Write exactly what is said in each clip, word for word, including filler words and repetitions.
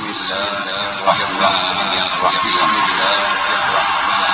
بسم الله الرحمن الرحيم. بسم الله الرحمن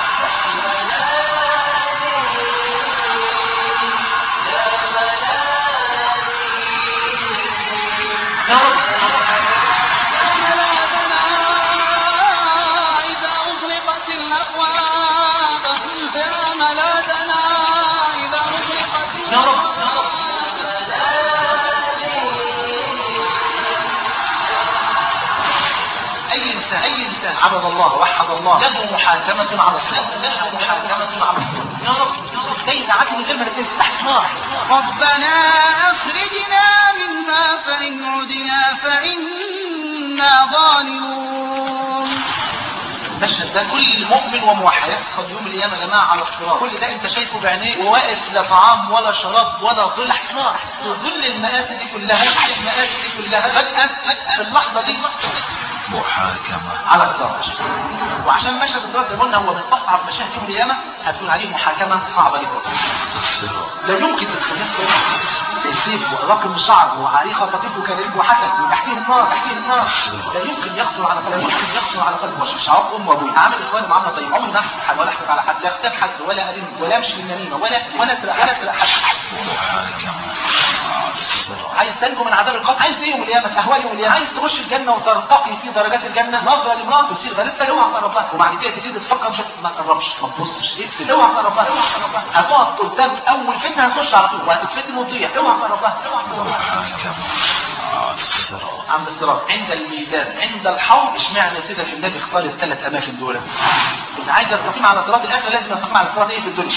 عبد الله وحد الله له محاكمة على الصراط، له محاكمة على الصراط. يا رب ازاي نعدي من غير ما نتنسى تحت نار. ربنا اخرجنا منها فإن عدنا فإنا ظالمون. المشهد ده كل مؤمن وموحد يحصل يوم القيامة يا جماعة على الصراط، كل ده انت شايفه بعينيك وواقف لا طعام ولا شراب ولا ظل تحت نار، وظل المآسي دي كلها المآسي دي كلها فجأة في اللحظة دي محاكمة على الصراط. وعشان مشهد الصراط ده قلنا هو من اصعب مشاهد يوم القيامه، هتكون عليه محاكمه صعبه جدا. الصراط لا يمكن تتخيل في السيف ورقم الشعر وعليه خطاطيف وكلاليب وحسن وتحتيه النار تحتيه النار، لا يمكن يخطر على قلبه، يمكن يخطر على قلبه. وش شعار ام وابوي عامل اخواني معامله طيبه، عمري ما احسد حد ولا احقد على حد، لا اختاب حد ولا ادم ولا امشي بالنميمه ولا ولا اسرق ولا اسرق حد. محاكمة الصراط. عايز تنجو من عذاب القبر، عايز ايه يوم القيامه؟ اهوال يوم القيامه، عايز تخش الجنه وترتقي في درجات الجنه، نظره لامراه تصير ده لسه اوعى تقرب لها، وبعد كده تبتدي تفكر مش ما تقربش ما تبصش اقفل، اوعى تقرب لها، هتقف قدام اول فتنه هتخش على طول وهتتفتن وتضيع، اوعى تقرب لها. محاكمة الصراط. عند الصراط، عند الميزان، عند الحوض. اشمعنى سيدك النبي اختار الثلاث اماكن دول؟ اللي عايز يستقيم على صراط الاخره لازم يستقيم على صراط ايه في الدنيا.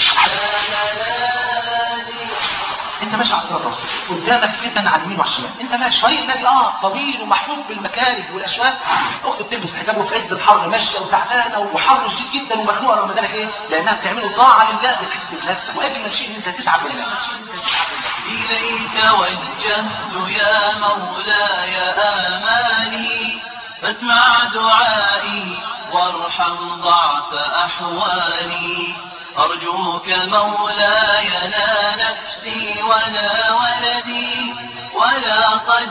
انت ماشي على الصراط قدامك فتن على اليمين والشمال، انت ماشي طريق النبي اه طويل ومحفوف بالمكاره والاشواك، اخت بتلبس حجاب وفي عز الحر ماشيه وتعبانه وحر شديد جدا ومخنوقه، رغم ذلك ايه؟ لانها بتعمله طاعه لله بتحس بنفسك، واجمل شيء ان انت تتعب لله. إليك وجهت يا مولاي آمالي، فاسمع دعائي وارحم ضعف أحوالي. أرجوك مولاي لا نفسي ولا ولدي ولا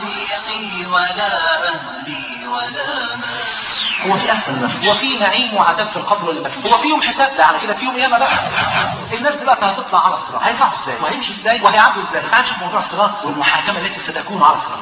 صديقي ولا أهلي ولا مالي. هو في أهل المفيد، هو في نعيم وعذاب في القبر ولا مفيش؟ هو في يوم حساب ده على كده، في يوم قيامة بقى. الناس دلوقتي هتطلع على الصراط، هيطلعوا ازاي؟ وهيمشوا ازاي؟ وهيعدوا ازاي؟ تعال نشوف موضوع الصراط والمحاكمة التي ستكون على الصراط.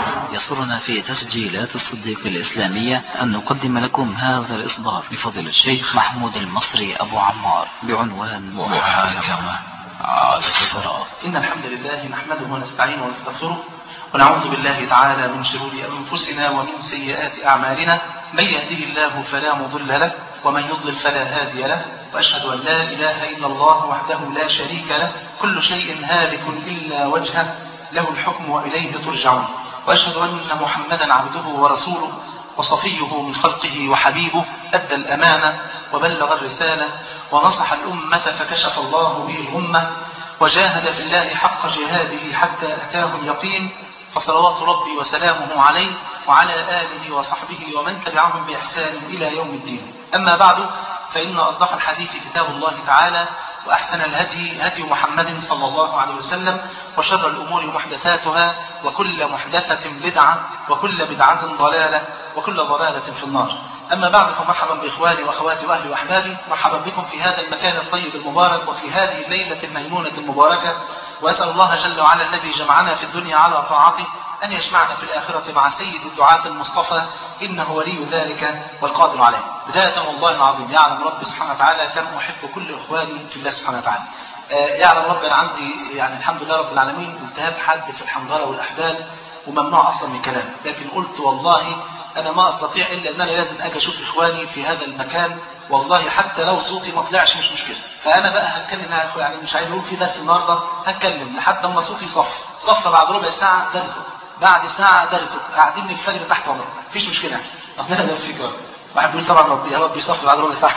يسرنا في تسجيلات الصديق الإسلامية أن نقدم لكم هذا الإصدار بفضل الشيخ محمود المصري أبو عمار بعنوان محاكمة على الصراط. إن الحمد لله نحمده ونستعينه ونستغفره ونعوذ بالله تعالى من شرور أنفسنا ومن سيئات أعمالنا، من يهده الله فلا مضل له ومن يضلل فلا هادي له، وأشهد أن لا إله إلا الله وحده لا شريك له، كل شيء هالك إلا وجهه، له الحكم وإليه ترجعون. وأشهد أن محمدا عبده ورسوله وصفيه من خلقه وحبيبه، أدى الأمانة وبلغ الرسالة ونصح الأمة فكشف الله به الغمة، وجاهد في الله حق جهاده حتى أتاه اليقين، فصلوات ربي وسلامه عليه وعلى آله وصحبه ومن تبعهم بإحسان إلى يوم الدين. أما بعد، فإن أصدق الحديث كتاب الله تعالى، وأحسن الهدي هدي محمد صلى الله عليه وسلم، وشر الأمور محدثاتها، وكل محدثة بدعة، وكل بدعة ضلالة، وكل ضلالة في النار. أما بعد، فمرحبا بإخواني وأخواتي وأهلي وأحبابي، مرحبا بكم في هذا المكان الطيب المبارك وفي هذه الليلة الميمونة المباركة، وأسأل الله جل وعلا الذي جمعنا في الدنيا على طاعته أن يجمعنا في الآخرة مع سيد الدعاة المصطفى، إنه ولي ذلك والقادر عليه. بداية والله العظيم يعلم رب سبحانه وتعالى كم أحب كل إخواني في الله سبحانه وتعالى. آه يعلم رب أنا عندي يعني الحمد لله رب العالمين التهاب حاد في الحنجرة والأحبال وممنوع أصلا من كلام، لكن قلت والله أنا ما أستطيع إلا أن أنا لازم أجي أشوف إخواني في هذا المكان، والله حتى لو صوتي ما طلعش مش مشكلة. فأنا بقى هتكلم يا أخوة، يعني مش عايز أقول في درس النهارده، هتكلم لحد ما صوتي صف صف بعد ربع ساعة درسه، بعد ساعة درسه، قاعدين من الفجر تحت عمره، مفيش مشكلة يعني. ربنا يبارك فيك يا رب. واحد بيقول طبعا ربي يا رب يصف بعد ربع ساعة.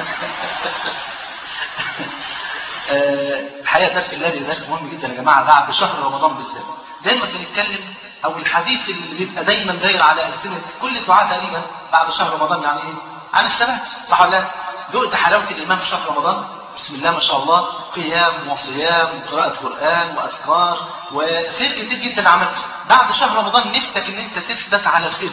الحقيقة درس الليل درس مهم جدا يا جماعة بعد شهر رمضان بالذات. دايما بنتكلم او الحديث اللي بيبقى دايما داير على ألسنة كل الدعاة تقريبا بعد شهر رمضان يعني ايه؟ عن الثبات، صح ولا لا؟ ذقت حلاوة الإيمان في شهر رمضان؟ بسم الله ما شاء الله، قيام وصيام وقراءة قرآن وأذكار وخير كتير جدا عملته. بعد شهر رمضان نفسك ان انت تثبت على الخير ده،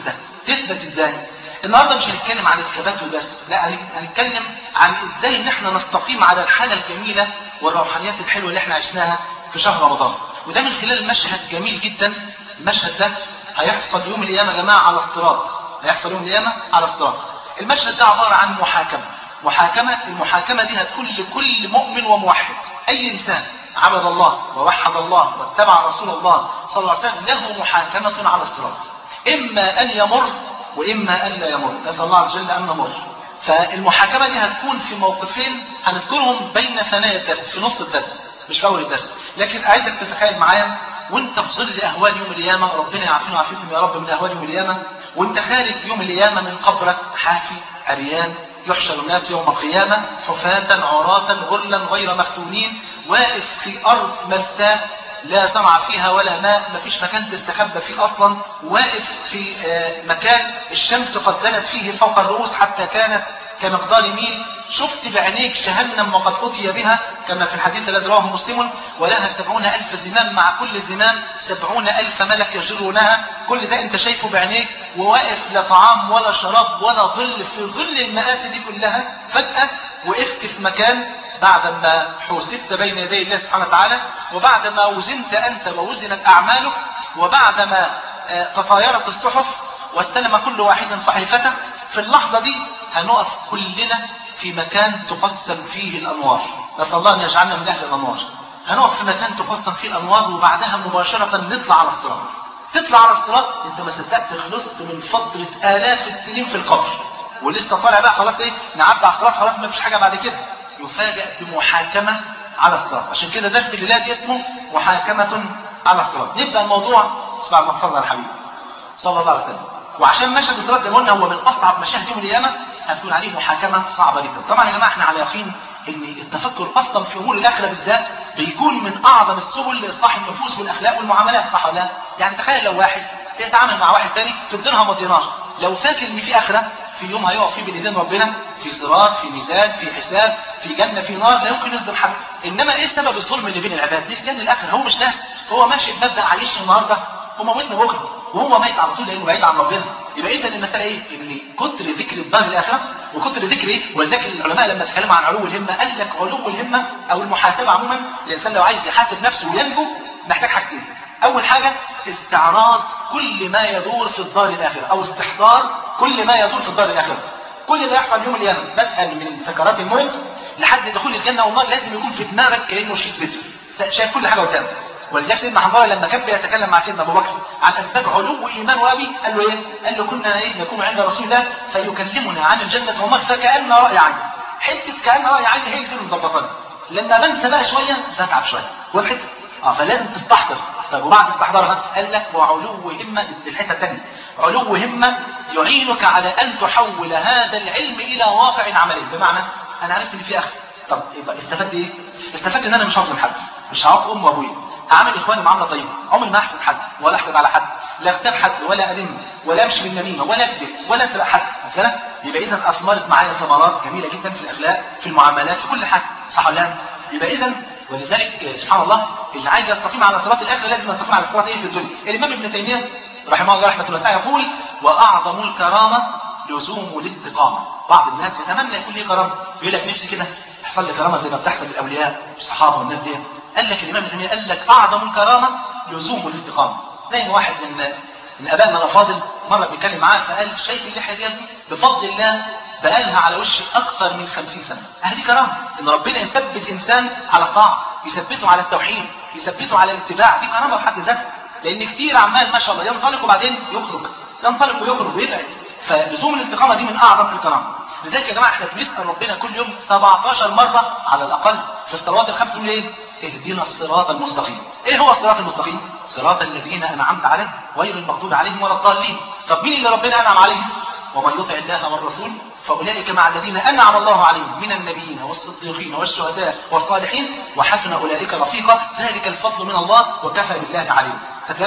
تثبت ازاي؟ النهارده مش هنتكلم عن الثبات وبس، لا هنتكلم عن ازاي ان احنا نستقيم على الحاله الجميله والروحانيات الحلوه اللي احنا عشناها في شهر رمضان. وده من خلال المشهد جميل جدا. المشهد ده هيحصل يوم القيامه يا جماعه على الصراط، هيحصل يوم القيامه على الصراط. المشهد ده عباره عن محاكمه، محاكمه المحاكمه دي هتكون لكل مؤمن وموحد. اي انسان عبد الله ووحد الله واتبع رسول الله صلى الله عليه وسلم له محاكمه على الصراط، اما ان يمر واما ان لا يمر، نسال الله عز وجل ان نمر. فالمحاكمه دي هتكون في موقفين هنذكرهم بين ثنايا الدرس، في نص الدرس مش في اول الدرس. لكن عايزك تتخيل معايا وانت في ظل اهوال يوم القيامه، ربنا يعافينا ويعافيكم يا رب من اهوال يوم القيامه، وانت خارج يوم القيامه من قبرك حافي عريان، يحشر الناس يوم القيامه حفاة عراة غرلا غير مختونين، واقف في ارض ملساء لا زرع فيها ولا ماء، مفيش مكان تستخبى فيه اصلا، واقف في مكان الشمس قد زلت فيه فوق الرؤوس حتى كانت كمقدار ميل. شفت بعينيك جهنم وقد أتي بها كما في الحديث الذي رواه مسلم، ولها سبعون ألف زمام، مع كل زمام سبعون ألف ملك يجرونها. كل ده انت شايفه بعينيك، وواقف لا طعام ولا شراب ولا ظل، في ظل المآسي دي كلها فجأة وقفت في مكان بعدما حوسبت بين يدي الله سبحانه وتعالى، وبعدما وزنت أنت ووزنت أعمالك، وبعدما تطايرت الصحف واستلم كل واحد صحيفته. في اللحظة دي هنقف كلنا في مكان تقسم فيه الأنوار، نسأل الله أن يجعلنا من أهل الأنوار. هنقف في مكان تقسم فيه الأنوار، وبعدها مباشرة نطلع على الصراط. تطلع على الصراط انت ما صدقت خلصت من فترة آلاف السنين في القبر، ولسه طالع بقى خلاص ايه نعدي على الصراط، خلاص ما فيش حاجة بعد كده. يفاجأ بمحاكمة على الصراط. عشان كده درس الليلة اسمه محاكمة على الصراط. نبدأ الموضوع. اسمع المحفظة يا حبيبي صلى الله عليه وسلم. وعشان مشهد الصراط زي ما قلنا هو من أصعب مشاهد يوم القيامة، هتكون عليه محاكمة صعبة جدا. طبعا يا جماعة احنا على يقين ان التفكر اصلا في امور الاخره بالذات بيكون من اعظم السبل لاصلاح النفوس والاخلاق والمعاملات، صح ولا لا؟ يعني تخيل لو واحد يتعامل مع واحد تاني في الدرهم ودينار، لو فاكر ان في اخره، في يوم هيقف فيه بين ايدين ربنا، في صراط، في ميزان، في حساب، في جنه، في نار، لا يمكن يصدم حد. انما ايه سبب الظلم اللي بين العباد؟ نسيان الاخره. هو مش ناس، هو ماشي بمبدا عايش النهارده وموتنا بكره، وهو ميت على طول لانه بعيد عن ربنا. يبقى اذا المساله ايه؟ ان كتر ذكر الدار الاخره وكتر ذكر ايه؟ ولذلك العلماء لما اتكلموا عن علو الهمه قال لك علو الهمه او المحاسبه عموما، الانسان لو عايز يحاسب نفسه وينجو محتاج حاجتين. اول حاجه استعراض كل ما يدور في الدار الاخره، او استحضار كل ما يدور في الدار الاخره. كل اللي يحصل يوم القيامه بدءا من سكرات الموت لحد دخول الجنه والنار لازم يكون في دماغك كانه شيء بدر، شايف كل حاجه قدامك. ولذلك سيدنا حنظله لما كان بيتكلم مع سيدنا ابو بكر عن اسباب علو ايمان ابي قال له ايه؟ قال له كنا ايه نكون عند رسول الله فيكلمنا عن الجنه والنار فكأن راي عين. حته كأن راي عين هي اللي مظبطانا. لما بنسى بقى شويه بتعب شويه والحته اه فلازم تستحضر. طيب وبعد استحضارها قال لك وعلو همه، الحته الثانيه علو همه يعينك على ان تحول هذا العلم الى واقع عملي. بمعنى انا عرفت ان في اخر، طب يبقى استفدت ايه؟ استفدت ان انا مش هظلم حد، مش هعاق امي وابويا، هعمل اخواني معامله طيبه، عمري ما احسد حد ولا احسد على حد، لا اغتاب حد ولا الم ولا امشي بالنميمه ولا اكذب ولا اسرق حد. مثلا يبقى اذا اثمرت معايا ثمرات جميله جدا في الاخلاق، في المعاملات، في كل حاجه، صح ولا لا؟ يبقى اذا ولذلك سبحان الله اللي عايز يستقيم على صراط الاخره لازم يستقيم على صراط ايه في الدنيا. الامام ابن تيميه رحمه الله رحمه واسعه يقول واعظم الكرامه لزوم الاستقامه. بعض الناس يتمنى يكون ليه كرامه، يقول لك نفسي كده يحصل لي كرامه زي ما بتحصل للاولياء والصحابه والناس دي. قال لك الامام ابن تيميه قال لك اعظم الكرامه لزوم الاستقامه. زي ما واحد من من ابائنا الافاضل مره بيتكلم معاه فقال شايف اللحيه دي بفضل الله بقالها على وشي اكثر من خمسين سنه. هذه كرامه ان ربنا يثبت انسان على الطاعه، يثبته على التوحيد، يثبته على الاتباع، دي كرامه في حد ذاتها. لان كتير عمال ما شاء الله ينطلق وبعدين يخرج، ينطلق ويخرج ويبعد. فلزوم الاستقامه دي من اعظم الكرامه. لذلك يا جماعه احنا بنسال ربنا كل يوم سبعتاشر مره على الاقل في الصلوات الخمس من ايه؟ اهدنا الصراط المستقيم. ايه هو الصراط المستقيم؟ صراط الذين انعمت عليهم غير المغضوب عليهم ولا الضالين. طب مين اللي ربنا انعم عليهم؟ ومن يطع الله والرسول فاولئك مع الذين انعم الله عليهم من النبيين والصديقين والشهداء والصالحين وحسن اولئك رفيقا ذلك الفضل من الله وكفى بالله عليم. فكذلك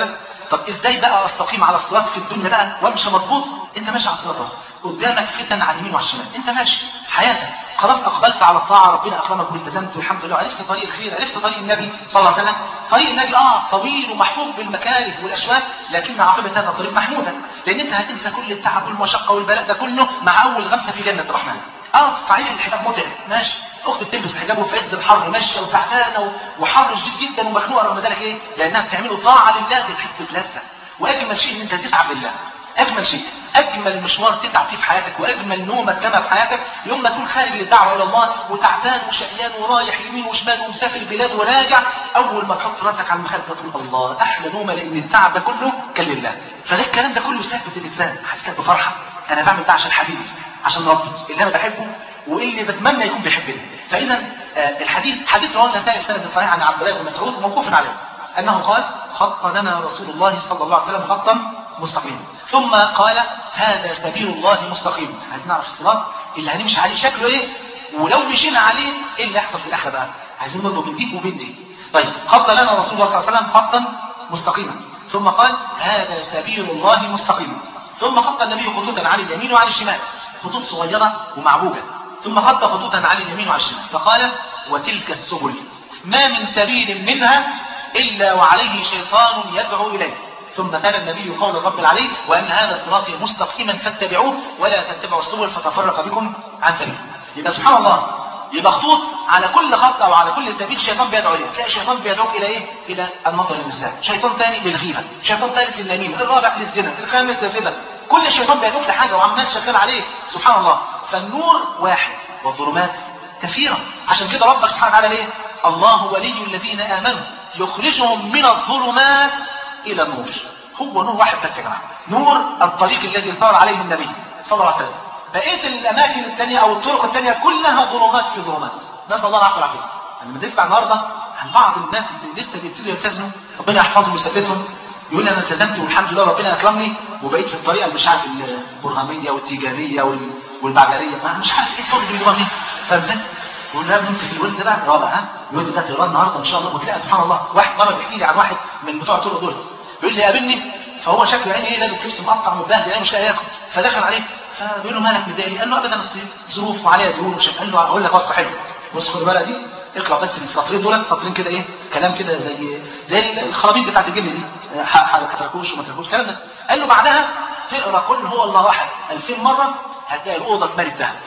طب ازاي بقى استقيم على الصراط في الدنيا بقى وامشي مظبوط؟ انت ماشي على الصراط، قدامك فتن على اليمين وعلى الشمال، انت ماشي حياتك خلاص، اقبلت على الطاعه، ربنا اكرمك والتزمت والحمد لله، عرفت طريق الخير، عرفت طريق النبي صلى الله عليه وسلم. طريق النبي اه طويل ومحفوظ بالمكاره والاشواك، لكن عاقبه هذا الطريق محموده، لان انت هتنسى كل التعب والمشقه والبلاء ده كله مع اول غمسه في جنه الرحمن. اه صحيح الحجاب متعب ماشي، اخت بتلبس الحجاب وفي عز الحر ماشيه وتعبانه وحر شديد جدا ومخنوقه، رغم ذلك ايه؟ لانها بتعمله طاعه لله بتحس بلذه. واجمل شيء ان انت تتعب لله، اجمل شيء، اجمل مشوار تتعب فيه في حياتك، واجمل نومه كما في حياتك يوم ما تكون خارج للدعوه الى الله وتعبان وشقيان ورايح يمين وشمال ومسافر البلاد وراجع، اول ما تحط راسك على المخده تقول الله احلى نومه، لان التعب ده كله كان لله. فده الكلام ده كله ثابت الانسان، حاسس بفرحه، انا بعمل ده عشان حبيبي، عشان ربي اللي انا بحبه واللي بتمنى يكون بيحبني. فاذا آه الحديث حديث رواه النسائي بسند صحيح عن عبد الله بن مسعود موقوف عليه انه قال خط لنا رسول الله صلى الله عليه وسلم خطا مستقيما، ثم قال هذا سبيل الله مستقيم. عايزين نعرف الصراط اللي هنمشي عليه شكله ايه، ولو مشينا عليه ايه اللي يحصل في الاخره بقى، عايزين نربط بين دي وبين دي. طيب خط لنا رسول الله صلى الله عليه وسلم خطا مستقيما، ثم قال هذا سبيل الله مستقيما، ثم خط النبي خطوطا عن اليمين وعن الشمال، خطوط صغيره ومعوجه، ثم خط خطوطا عن اليمين وعن الشمال، فقال وتلك السبل ما من سبيل منها إلا وعليه شيطان يدعو إليه. ثم كان النبي قول الرب العلي وأن هذا صراطي مستقيما فاتبعوه ولا تتبعوا السبل فتفرق بكم عن سبيله. يبقى سبحان الله، يبقى خطوط على كل خط أو على كل سبيل شيطان بيدعو إليه. تلاقي شيطان بيدعوك إلى إيه؟ إلى النظر للنساء، شيطان ثاني للغيبة، شيطان ثالث للنميمة، الرابع للزنا، الخامس للربا، كل شيطان بيدعوك لحاجة وعمال شغال عليه سبحان الله. فالنور واحد والظلمات كثيرة، عشان كده ربك سبحانه وتعالى ليه؟ الله ولي الذين آمنوا يخرجهم من الظلمات إلى النور. هو نور واحد بس يا جماعة، نور الطريق الذي صار عليه النبي صلى الله عليه وسلم. بقية الأماكن الثانية أو الطرق الثانية كلها ظلمات في ظلمات، نسأل الله العافية والعافية. لما تسمع النهارده عن بعض الناس اللي لسه بيبتدوا يلتزموا، ربنا يحفظهم ويثبتهم، يقول انا التزمت والحمد لله ربنا اكرمني وبقيت في الطريقه اللي مش عارف البرهاميه والتيجانيه والبعجريه، مش عارف ايه الفرق بين دول، فاهم ازاي؟ يقول له نمسك الولد ده بقى رابع، ها الولد ده تقرا النهارده ان شاء الله، وتلاقي سبحان الله واحد مره بيحكي لي عن واحد من بتوع الطرق دول، بيقول لي قابلني فهو شكله يعني ايه لابس لبس مقطع متبهدل يعني مش لاقي ياكل، فدخل عليه فبيقول له مالك متضايق؟ قال له ابدا اصل ظروف وعليا ديون ومش، قال له هقول لك وصفه حلوه، بص خد بالك دي اقرا بس السطرين دول، سطرين كده ايه كلام كده زي زي الخرابيط بتاعت الجن دي، هتركوش وما تركوش الكلام ده. قال له بعدها تقرا كل هو الله واحد ألفين مره هتلاقي الاوضه اتملت ذهب.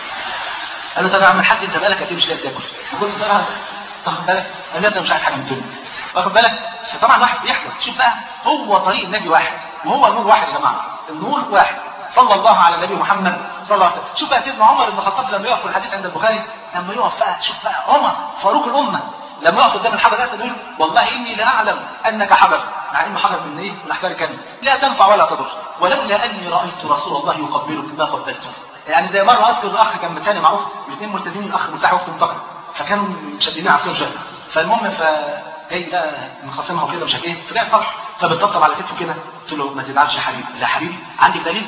قال له طب يا عم الحاج انت بقالك قد ايه مش لاقي تاكل؟ قلت له واخد بالك؟ قال لي انا مش عايز حاجه من الدنيا، واخد بالك؟ فطبعا واحد بيحصل، شوف بقى هو طريق النبي واحد وهو النور واحد يا جماعه، النور واحد صلى الله على النبي محمد صلى الله عليه وسلم. شوف بقى سيدنا عمر بن الخطاب لما يقف في الحديث عند البخاري، لما يقف بقى شوف بقى عمر فاروق الامه لما يقف قدام الحجر الاسود يقول والله اني لا اعلم انك حجر، مع انه حجر من ايه؟ من احجار الكلمه، لا تنفع ولا تضر، ولولا اني رايت رسول الله يقبلك ما قبلته. يعني زي مره اذكر الاخ كان متاني مع اخت، الاثنين ملتزمين، الاخ مرتاح واخت منتقد، فكانوا مشددين على السرجه، فالمهم ف جاي بقى مخاصمها وكده مش عارف ايه، فجاي فرح فبتطبطب على كتفه كده، قلت له ما تزعلش يا حبيبي. لا حبيبي عندك دليل؟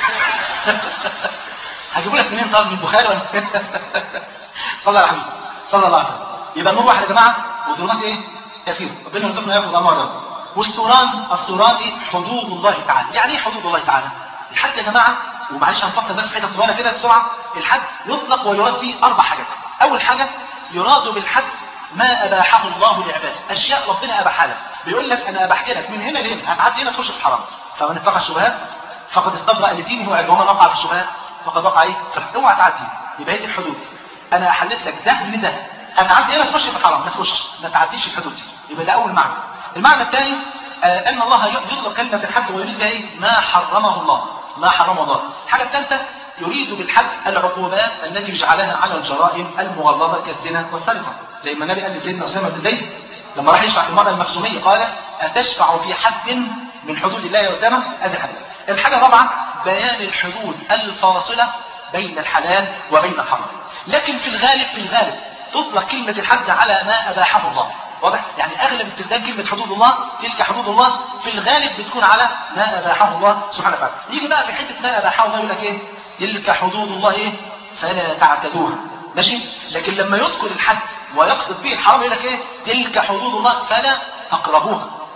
هجيبوا لك منين؟ طالب من البخاري ولا صلى على حبيبي صلى الله عليه وسلم. يبقى النور واحد يا جماعه والظلمات ايه؟ كثيره، ربنا يرزقنا ياخذ امرنا. والسوران السوران ايه؟ حدود الله تعالى. يعني ايه حدود الله تعالى؟ الحد يا جماعه، ومعلش هنفصل بس حته صغيره كده بسرعه، الحد يطلق ويراد فيه اربع حاجات. اول حاجه يراد بالحد ما اباحه الله لعباده، اشياء ربنا اباحها لك، بيقول لك انا اباحت لك من هنا لهنا، هتعدي هنا تخش في الحرام، فمن اتقى الشبهات فقد استبرأ لدينه ومن وقع في الشبهات فقد وقع ايه؟ اوعى تعدي. يبقى هي الحدود، انا حلت لك ده من ده، هتعدي هنا تخش في الحرام، ما تخش ما تعديش الحدود دي. يبقى ده اول معنى. المعنى الثاني آه ان الله يطلق كلمه الحد ويريد بها ايه؟ ما حرمه الله، ما حرمه الله. الحاجه الثالثه يريد بالحد العقوبات التي جعلها على الجرائم المغلظه كالزنا والسرقه، زي ما النبي قال لسيدنا اسامه بن زيد لما راح يشرح المرأة المخزومية قال أتشفع في حد من حدود الله يا أسامة؟ هذا الحديث. الحاجة الرابعة بيان الحدود الفاصلة بين الحلال وبين الحرام. لكن في الغالب في الغالب تطلق كلمة الحد على ما أباحه الله، واضح؟ يعني أغلب استخدام كلمة حدود الله، تلك حدود الله، في الغالب بتكون على ما أباحه الله سبحانه وتعالى. يجي بقى في حتة ما أباحه الله يقول لك إيه؟ تلك حدود الله إيه؟ فلا تعتدوها، ماشي؟ لكن لما يذكر الحد ويقصد به الحرام يقول لك ايه؟ تلك حدود الله فلا تقربوها،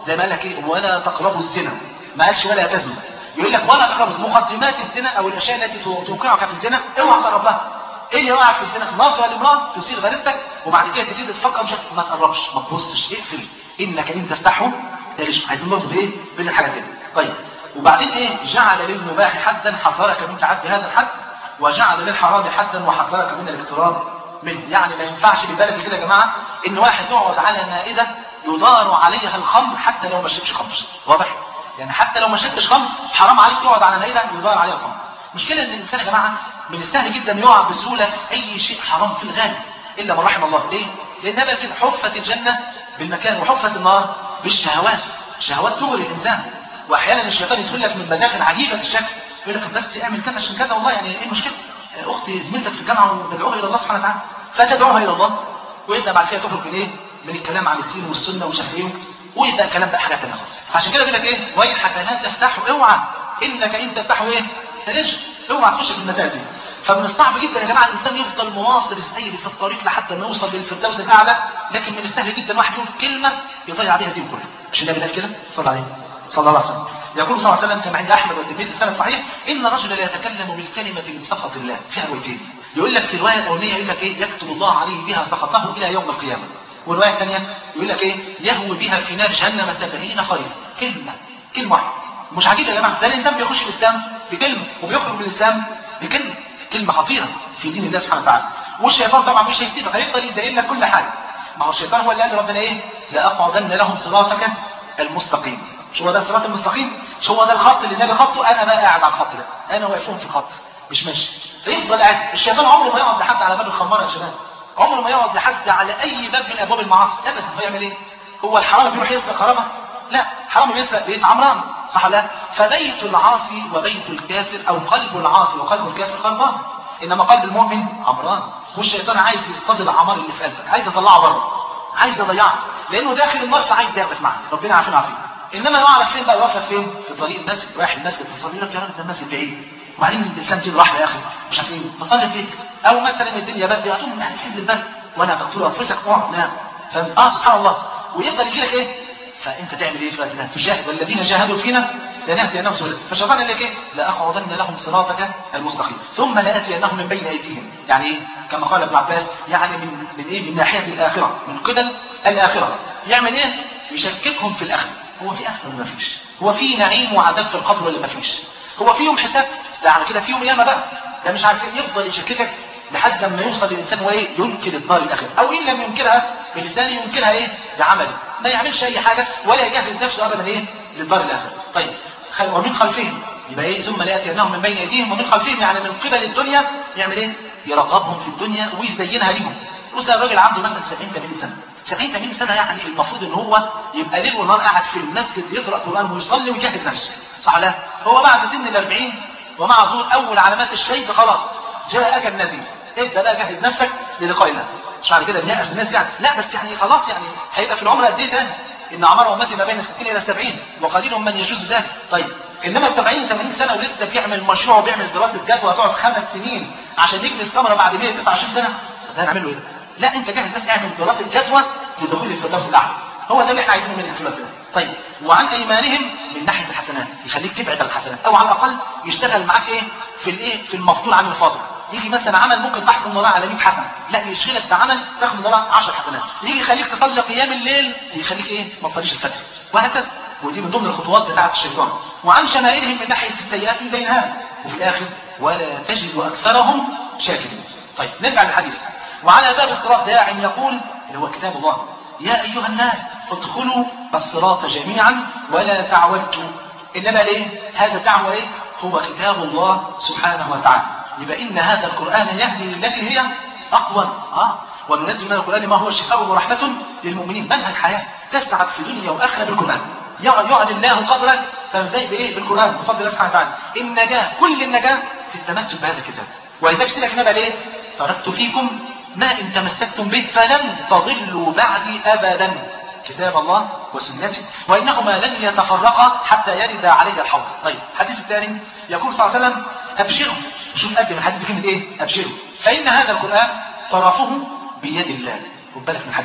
زي ما قال لك ايه ولا تقربوا الزنا، ما قالش ولا تزنوا، يقول لك ولا تقربوا مقدمات الزنا او الاشياء التي توقعك في الزنا اوعى تقرب لها. ايه اللي يوقعك في الزنا؟ نظره لامراه تثير غريزتك وبعد كده تبتدي تفكر مش ما تقربش ما تبصش اقفل، انك ان تفتحه تلش. عايزين نربط ايه بين الحاجات دي. طيب وبعدين ايه جعل للمباح حدا حذرك من تعدي هذا الحد، وجعل للحرام حدا وحذرك من الاقتراب منه. يعني ما ينفعش ببالك كده يا جماعه ان واحد يقعد على مائده يدار عليها الخمر حتى لو ما شربش خمر. واضح؟ يعني حتى لو ما شربتش خمر حرام عليك تقعد على مائده يدار عليها الخمر. مشكله ان الانسان يا جماعه من السهل جدا يقع بسهوله في اي شيء حرام في الغالب الا من رحم الله. ليه؟ لان بقى كده حفت الجنه بالمكان وحفت النار بالشهوات. الشهوات تغري الانسان، واحيانا الشيطان يدخل لك من مداخل عجيبه الشكل يقول لك بس اعمل كذا عشان كذا، والله يعني ايه المشكله؟ اختي زميلتك في الجامعه وتدعوها الى الله سبحانه وتعالى، فتدعوها الى الله ويبدا بعد كده تخرج من ايه؟ من الكلام عن الدين والسنه ومش عارف ايه، ويبدا الكلام ده حاجات ثانيه خالص. عشان كده بيقول لك ايه؟ ويحك لا تفتحه، اوعى انك ان تفتحه ايه؟ تلج، اوعى تخش في المسائل دي. فمن الصعب جدا يا جماعه الانسان يفضل مواصل السير في الطريق لحتى ما يوصل للفردوس الاعلى، لكن من السهل جدا واحد يقول كلمه يضيع بيها دين كله. مش النبي قال كده؟ صلى عليه صلى الله عليه وسلم. يقول صلى الله عليه وسلم كما عند احمد والترمذي السند صحيح ان الرجل لا يتكلم بالكلمه من سخط الله. فيها روايتين، يقول لك في الروايه الاولانيه يقول لك ايه؟ يكتب الله عليه بها سخطه الى يوم القيامه، والروايه الثانيه يقول لك ايه؟ يهوي بها في نار جهنم سبعين خريف. كلمه كلمه واحده. مش عجيب يا جماعه؟ ده الانسان بيخش في الاسلام بكلمه وبيخرج من الاسلام بكلمه. كلمه خطيره في دين الله سبحانه وتعالى. والشيطان طبعا مش هيسيبك، هيفضل يزين لك كل حاجه. ما هو الشيطان هو اللي قال ربنا ايه؟ لاقعدن لهم صراطك المستقيم. مش هو ده الصراط المستقيم؟ مش هو ده الخط اللي النبي خطه؟ انا بقى قاعد على الخط ده، انا واقفهم في الخط مش ماشي. فيفضل قاعد. الشيطان عمره ما يقعد لحد على باب الخماره يا شباب، عمره ما يقعد لحد على اي باب من ابواب المعاصي ابدا. هيعمل ايه؟ هو الحرام بيروح يسرق حرامه؟ لا، حرام بيسرق بيت عمران، صح ولا لا؟ فبيت العاصي وبيت الكافر او قلب العاصي وقلب الكافر قلبان، انما قلب المؤمن عمران. والشيطان عايز يصطاد العمار اللي في قلبك، عايز يطلعه بره، عايز يضيعه، لانه داخل النار فعايز ياخدك معاه. ربنا عارفين عارفين. انما يعرف فين بقى؟ يوقف فين؟ في طريق المسجد، رايح المسجد تصلي، يقول لك يا راجل ده المسجد بعيد، وبعدين الاسلام دين رحمه يا اخي مش عارف ايه، تصلي فين؟ او مثلا الدنيا برد، هتقوم يعني حزن البرد وانا تقتل انفسك اقعد نام. اه سبحان الله. ويفضل يجي لك ايه؟ فانت تعمل ايه في الوقت ده؟ تجاهد، والذين جاهدوا فينا لنهدينهم سبلا. فالشيطان قال لك ايه؟ لاقعدن لهم صراطك المستقيم ثم لاتينهم من بين ايديهم. يعني ايه؟ كما قال ابن عباس يعني من من ايه؟ من ناحيه الاخره، من قبل الاخره. يعمل ايه؟ يشككهم في الاخره. هو في اخره ولا ما فيش؟ هو في نعيم وعذاب في القبر ولا ما فيش؟ هو في يوم حساب؟ ده على كده في يوم قيامه بقى. ده مش عارف ايه، يفضل يشككك لحد لما يوصل الانسان وايه؟ ينكر الدار الاخره، او ان لم ينكرها بلسانه ينكرها ايه؟ بعمله. ما يعملش اي حاجه ولا يجهز نفسه ابدا ايه؟ للدار الاخره. طيب ومن خلفهم يبقى ايه؟ ثم لا ياتينهم من بين ايديهم ومن خلفهم، يعني من قبل الدنيا يعمل ايه؟ يرغبهم في الدنيا ويزينها لهم. مثلا الراجل عنده مثلا سبعين ثمانين سنه، سبعين ثمانين سنه يعني المفروض ان هو يبقى ليل ونهار قاعد في المسجد يقرا قران ويصلي ويجهز نفسه، صح ولا لا؟ هو بعد سن ال أربعين ومع ظهور اول علامات الشيب خلاص جاءك النذير، ابدا بقى جهز نفسك للقاء الله. مش بعد كده بنيأس الناس يعني، لا بس يعني خلاص يعني هيبقى في العمر قد ايه تاني؟ ان اعمار امتي ما بين ستين الى سبعين وقليل من يجوز ذلك. طيب انما سبعين ثمانين سنه ولسه بيعمل مشروع وبيعمل دراسه جدوى هتقعد خمس سنين عشان يجني الثمره بعد مية وتسعة وعشرين سنه، ده هنعمل له ايه؟ لا انت جاهز بس اعمل دراسه جدوى لدخول الفردوس الاعلى. هو ده اللي احنا عايزينه منك في الوقت ده. طيب وعن ايمانهم من ناحيه الحسنات، يخليك تبعد عن الحسنات، او على الاقل يشتغل معاك ايه؟ في الايه؟ في المفضول عن الفاضل. يجي مثلا عمل ممكن تحصل وراه على مية حسنه، لا يشغلك بعمل تاخد وراه عشر حسنات. يجي يخليك تصلي قيام الليل، يخليك ايه؟ ما تصليش الفجر، وهكذا. ودي من ضمن الخطوات بتاعه الشيطان. وعن شمائلهم من ناحيه السيئات يزينها، وفي الاخر ولا تجد اكثرهم شاكرين. طيب نرجع للحديث. وعلى باب الصراط داع يقول اللي هو كتاب الله: يا ايها الناس ادخلوا الصراط جميعا ولا تعوجوا. انما ليه؟ هذا الدعوه ايه؟ هو كتاب الله سبحانه وتعالى. يبقى ان هذا القران يهدي للتي هي اقوى. اه وننزل من القران ما هو شفاء ورحمه للمؤمنين. منهج حياه تسعد في دنيا واخره بالقران. يعلن الله قدرك فازاي بايه؟ بالقران بفضل الله سبحانه وتعالى. النجاه كل النجاه في التمسك بهذا الكتاب. ولذلك سيدنا النبي ليه؟ تركت فيكم ما ان تمسكتم به فلن تضلوا بعدي ابدا، كتاب الله وسنتي وانهما لن يتفرقا حتى يرد علي الحوض. طيب الحديث الثاني يقول صلى الله عليه وسلم: ابشروا. شوف قدم الحديث بكلمه ايه؟ ابشروا، فان هذا القران طرفه بيد الله. خد بالك من الحديث،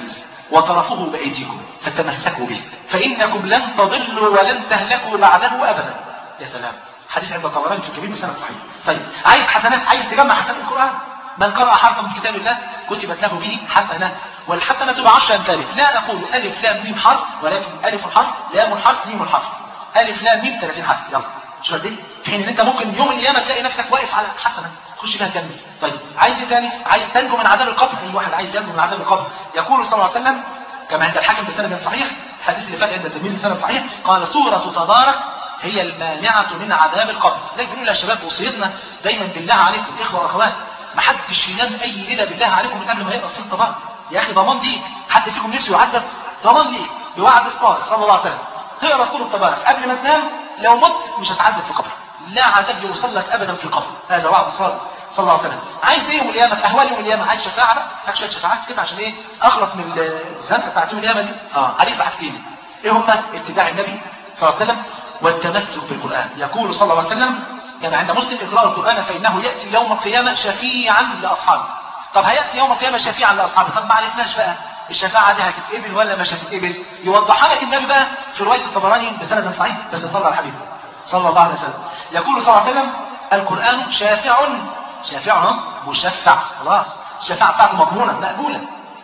وطرفه بأيديكم فتمسكوا به فإنكم لن تضلوا ولن تهلكوا بعده أبدا. يا سلام، حديث عند الطبراني في الكبير بسند صحيح. طيب عايز حسنات، عايز تجمع حسنات القرآن، من قرأ حرفا من كتاب الله كتبت له به حسنة، والحسنة بعشر أمثالها. لا أقول ألف لام ميم حرف، ولكن ألف حرف لام حرف ميم حرف، ألف لام ميم ثلاثين حسنة. يلا شو قد ايه؟ في حين ان انت ممكن يوم القيامه تلاقي نفسك واقف على حسنه تخش فيها الجنه. طيب عايز ايه تاني؟ عايز تنجو من عذاب القبر. اي واحد عايز ينجو من عذاب القبر. يقول صلى الله عليه وسلم كما عند الحاكم بسند صحيح، الحديث اللي فات عند الترمذي بسند صحيح، قال سوره تبارك هي المانعه من عذاب القبر. زي بنقول يا شباب وصيتنا دايما بالله عليكم اخوه واخوات، ما حدش ينام اي ليله بالله عليكم من قبل ما يقرا سوره تبارك. يا اخي ضمان ليك، حد فيكم نفسه يعذب؟ ضمان ليك بوعد الصادق صلى الله عليه وسلم. تقرا سوره تبارك قبل ما تنام، لو مت مش هتعذب في القبر، لا عذاب يوصل لك ابدا في القبر. هذا وعد الصادق صلى الله عليه وسلم. عايز ايه يوم القيامه؟ اهوال يوم القيامه. عايز شفاعه بقى؟ هات شويه شفاعات كده عشان ايه؟ اخلص من الزنقه بتاعت يوم القيامه دي. اه عليك بحاجتين. ايه هما؟ اتباع النبي صلى الله عليه وسلم والتمسك بالقران. يقول صلى الله عليه وسلم كما عند مسلم اقرأوا القران فانه ياتي يوم القيامه شفيعا لاصحابه. طب هياتي يوم القيامه شفيعا لاصحابه، طب ما عرفناش بقى الشفاعه دي هتتقبل ولا مش هتتقبل؟ يوضحها لك النبي بقى في روايه الطبراني بسند صحيح، بس صلى على الحبيب صلى الله عليه وسلم. يقول صلى الله عليه وسلم القرآن شافع شافع مشفع، خلاص الشفاعة بتاعته مضمونة مقبولة.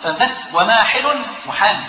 وماحل محال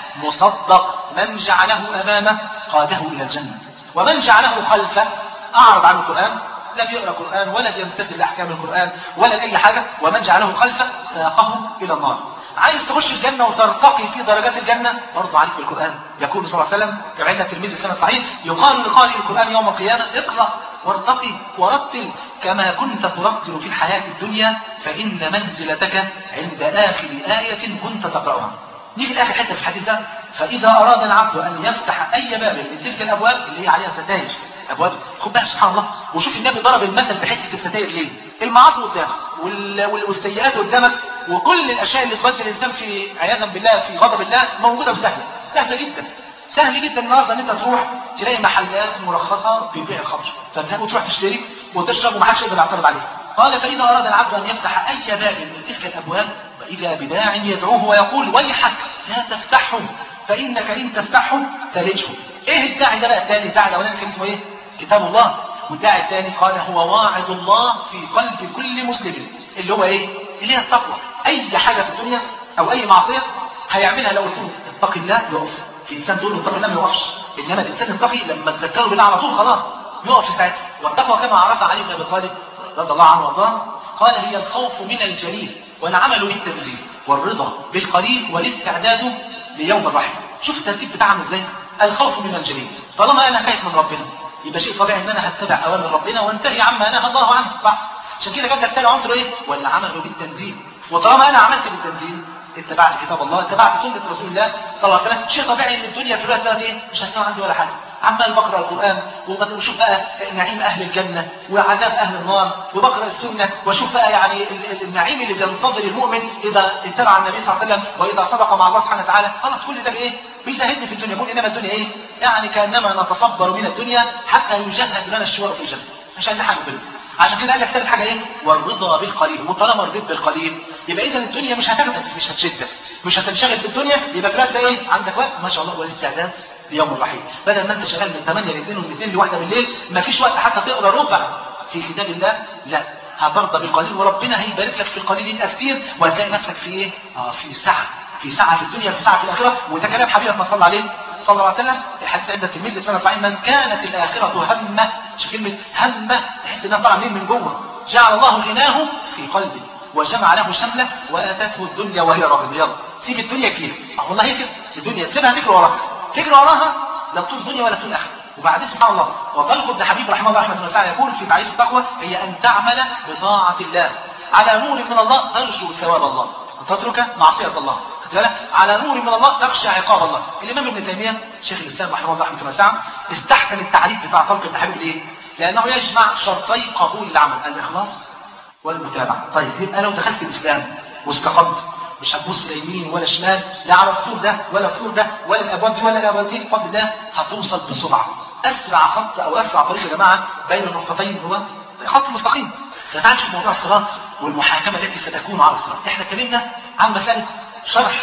مصدق، من جعله أمامه قاده إلى الجنة، ومن جعله خلفه أعرض عن القرآن، لم يقرأ القرآن ولا يمتثل لأحكام القرآن ولا لأي حاجة، ومن جعله خلفه ساقه إلى النار. عايز تخش الجنة وترتقي في درجات الجنة برضو عليك بالقرآن. يقول صلى الله عليه وسلم كما عند الترمذي سنة صحيح يقال لقارئ القرآن يوم القيامة اقرأ وارتقي ورتل كما كنت ترتل في الحياة الدنيا، فإن منزلتك عند آخر آية كنت تقرأها. نيجي لآخر حتة في الحديث ده، فإذا أراد العبد أن يفتح أي باب من تلك الأبواب اللي هي عليها ستاير، أبواب خد بالك سبحان الله، وشوف النبي ضرب المثل بحتة الستاير ليه؟ المعاصي قدامك والسيئات قدامك، وكل الأشياء اللي تودي الإنسان في عياذا بالله في غضب الله موجودة وسهلة، سهلة جدا، سهل جدا النهارده ان انت تروح تلاقي محلات مرخصه ببيع الخمر، فانت وتروح تشتري وتشرب ومحدش يقدر يعترض عليك. قال فإذا أراد العبد أن يفتح أي باب من تلك الأبواب وإذا بداع يدعوه ويقول ويحك لا تفتحه فإنك إن تفتحه تلجه. إيه الداعي ده بقى الثاني؟ الداعي الأولاني كان اسمه إيه؟ كتاب الله. والداعي الثاني قال هو واعظ الله في قلب كل مسلم، اللي هو إيه؟ اللي هي التقوى. أي حاجة في الدنيا أو أي معصية هيعملها لو يقول اتق الله يقف. في إنسان تقول له اتق الله ما يوقفش، إنما الإنسان التقي لما تذكره بالله على طول خلاص يقف في ساعتها. والتقوى كما عرفها علي بن أبي طالب رضي الله عنه وارضاه قال هي الخوف من الجليل والعمل للتنزيل والرضا بالقليل والاستعداد ليوم الرحمة. شوف الترتيب بتاعنا ازاي؟ الخوف من الجليل، طالما انا خايف من ربنا يبقى شيء طبيعي ان انا هتبع اوامر ربنا وانتهي عما نهى الله عنه، صح؟ عشان كده جاب لك ثاني عنصر ايه؟ والعمل بالتنزيل. وطالما انا عملت بالتنزيل اتبعت كتاب الله، اتبعت سنة رسول الله صلى الله عليه وسلم، شيء طبيعي ان الدنيا في الوقت ده ايه؟ مش هتساوي عندي ولا حاجه. عمال بقرا القران وبشوف بقى نعيم اهل الجنه وعذاب اهل النار، وبقرا السنه واشوف بقى يعني النعيم اللي بينتظر المؤمن اذا اتبع النبي صلى الله عليه وسلم واذا صدق مع الله سبحانه وتعالى. خلاص كل ده بايه؟ بيزهدني في الدنيا. يقول انما الدنيا ايه؟ يعني كانما نتصبر من الدنيا حتى يجهز لنا الشواء في الجنه. مش عايز حاجه كده. عشان كده قال لك ثالث حاجه ايه؟ والرضا بالقليل. وطالما رضيت بالقليل يبقى اذا الدنيا مش هتاخدك، مش هتشدك، مش هتنشغل في الدنيا، يبقى في الوقت ده ايه؟ عندك وقت ما شاء الله والاستعداد ليوم الرحيل. بدل ما انت شغال من ثمانية ل اثنين ومن اثنين لواحدة بالليل ما فيش وقت حتى تقرا ربع في كتاب الله، لا هترضى بالقليل وربنا هيبارك لك في القليل يبقى كتير، وهتلاقي نفسك في ايه؟ اه في سعه، في سعه في الدنيا، في سعه في الاخره. وده كلام حبيبنا صلى الله عليه صلى الله عليه وسلم. الحديث عند الترمذي سنة صحيح من كانت الاخره همه، شوف كلمه همه تحس انها طالعه منين؟ من جوه. جعل الله غناه في قلبه وجمع له شمله واتته الدنيا وهي راغبه. يلا سيب الدنيا فيها، اه والله هي كده الدنيا تسيبها تجري وراها، تجري وراها لا طول دنيا ولا طول اخره. وبعدين سبحان الله وطلق ابن حبيب رحمه الله رحمه الله يقول في تعريف التقوى هي ان تعمل بطاعه الله على نور من الله ترجو ثواب الله وتترك معصيه الله، على نور من الله تخشى عقاب الله. الامام ابن تيميه شيخ الاسلام رحمه الله رحمه الله استحسن التعريف بتاع طلق ابن حبيب ليه؟ لانه يجمع شرطي قبول العمل الاخلاص والمتابعه. طيب يبقى لو دخلت الاسلام واستقمت مش هتبص لا يمين ولا شمال، لا على السور ده ولا السور ده ولا الابواب دي ولا الابواب دي، بفضل الله هتوصل بسرعه. اسرع خط او اسرع طريق يا جماعه بين النقطتين هو خط مستقيم. فتعال نشوف موضوع الصراط والمحاكمه التي ستكون على الصراط. احنا اتكلمنا عن مساله شرح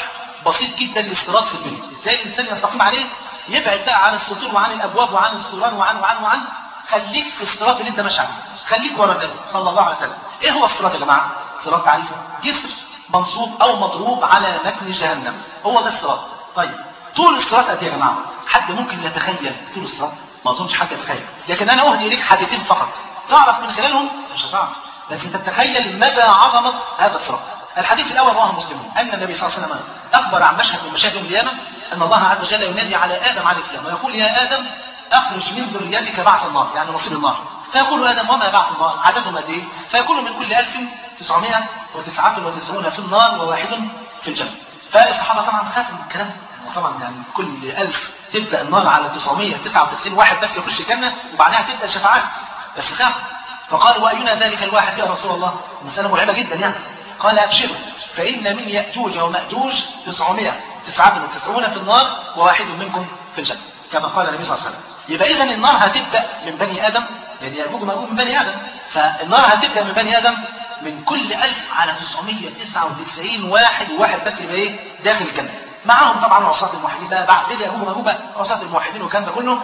بسيط جدا للصراط في الدنيا. ازاي الانسان يستقيم عليه؟ يبعد بقى عن السطور وعن الابواب وعن السوران وعن وعن وعن خليك في الصراط اللي انت ماشي عليه، خليك ورا النبي صلى الله عليه وسلم. ايه هو الصراط يا جماعه؟ الصراط تعريفه جسر منصوب او مضروب على متن جهنم، هو ده الصراط. طيب طول الصراط قد ايه يا جماعه؟ حد ممكن يتخيل طول الصراط؟ ما اظنش حد يتخيل، لكن انا اهدي اليك حديثين فقط تعرف من خلالهم، مش هتعرف بس انت تتخيل مدى عظمه هذا الصراط. الحديث الاول رواه مسلم ان النبي صلى الله عليه وسلم اخبر عن مشهد من مشاهد يوم القيامه ان الله عز وجل ينادي على ادم عليه السلام ويقول يا ادم اخرج من ذريتك بعث النار، يعني نصيب النار. فيقول ادم وما بعث النار؟ عددهم قد ايه؟ فيقول من كل ألف وتسعمائة وتسعة وتسعين في النار وواحد في الجنه. فالصحابه طبعا خافوا من الكلام، طبعا يعني كل ألف تبدا النار على تسعمائة وتسعة وتسعين واحد بس يخش الجنه وبعدها تبدا شفاعات، بس خافوا. فقال واينا ذلك الواحد يا رسول الله؟ مساله مرعبه جدا يعني. قال ابشروا فان من ياجوج وماجوج تسعمائة وتسعة وتسعين في النار وواحد منكم في الجنه، كما قال النبي صلى الله عليه وسلم. يبقى اذا النار هتبدا من بني ادم، يعني ياجوج وماجوج من بني ادم، فالنار هتبدا من بني ادم من كل ألف على تسعمائة وتسعة وتسعين واحد وواحد بس يبقى ايه؟ داخل الجنه. معاهم طبعا عصاة الموحدين بقى بعد كده ياجوج وماجوج عصاة الموحدين والكلام ده كله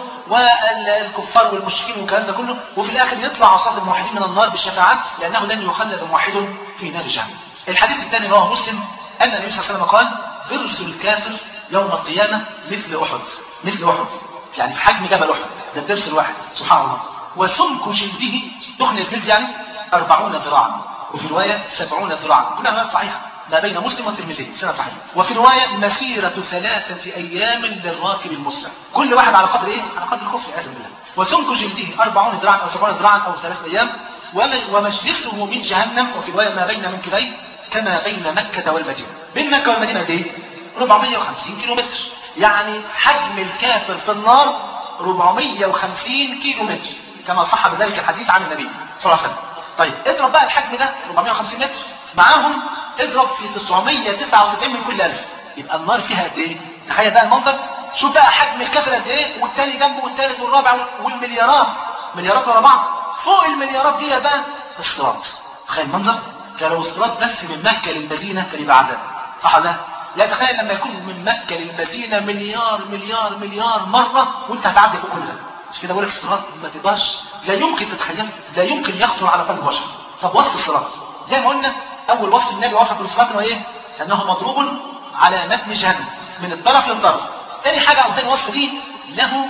والكفار والمشركين والكلام ده كله، وفي الاخر يطلع عصاة الموحدين من النار بالشفاعات لانه لن يخلد موحد في نار جهنم. الحديث الثاني رواه مسلم ان النبي صلى الله عليه وسلم قال ضرس الكافر يوم القيامه مثل احد، مثل احد يعني في حجم جبل احد، ده الضرس الواحد سبحان الله. وسمك جلده دهن الجلد يعني أربعون ذراعا، وفي روايه سبعون ذراعا، كلها روايات صحيحه ما بين مسلم والترمذي سنة صحيح. وفي رواية مسيرة ثلاثة أيام للراكب المسلم، كل واحد على قدر إيه؟ على قدر الكفر عياذا بالله. وسمك جلده أربعون ذراعا أو سبعون ذراعا أو ثلاثة أيام، ومجلسه من جهنم، وفي رواية ما بين منكبيه كما بين مكة والمدينة. بين مكة والمدينة قد إيه؟ أربعمائة وخمسين كيلو متر، يعني حجم الكافر في النار أربعمائة وخمسين كيلو متر كما صح بذلك الحديث عن النبي صلى الله عليه وسلم. طيب اضرب بقى الحجم ده أربعمائة وخمسين متر معاهم اضرب في تسعمائة وتسعة وتسعين من كل ألف، يبقى النار فيها قد ايه؟ تخيل بقى المنظر، شوف بقى حجم الكافر قد ايه، والثاني جنبه والثالث والرابع والمليارات، مليارات ورا بعض. فوق المليارات دي بقى الصراط، تخيل المنظر، كان لو الصراط بس من مكة للمدينة كان يبقى عذاب، صح ولا لا؟ لا تخيل لما يكون من مكة للمدينة مليار مليار مليار مرة وانت هتعدي فوق كل ده. مش كده بقول لك الصراط ما تقدرش، لا يمكن تتخيل، لا يمكن يخطر على قلب بشر. طب وصف الصراط زي ما قلنا، اول وصف النبي وصف الصراط هو ايه؟ انه مضروب على متن جهنم من الطرف للطرف. ثاني حاجه او ثاني وصف دي له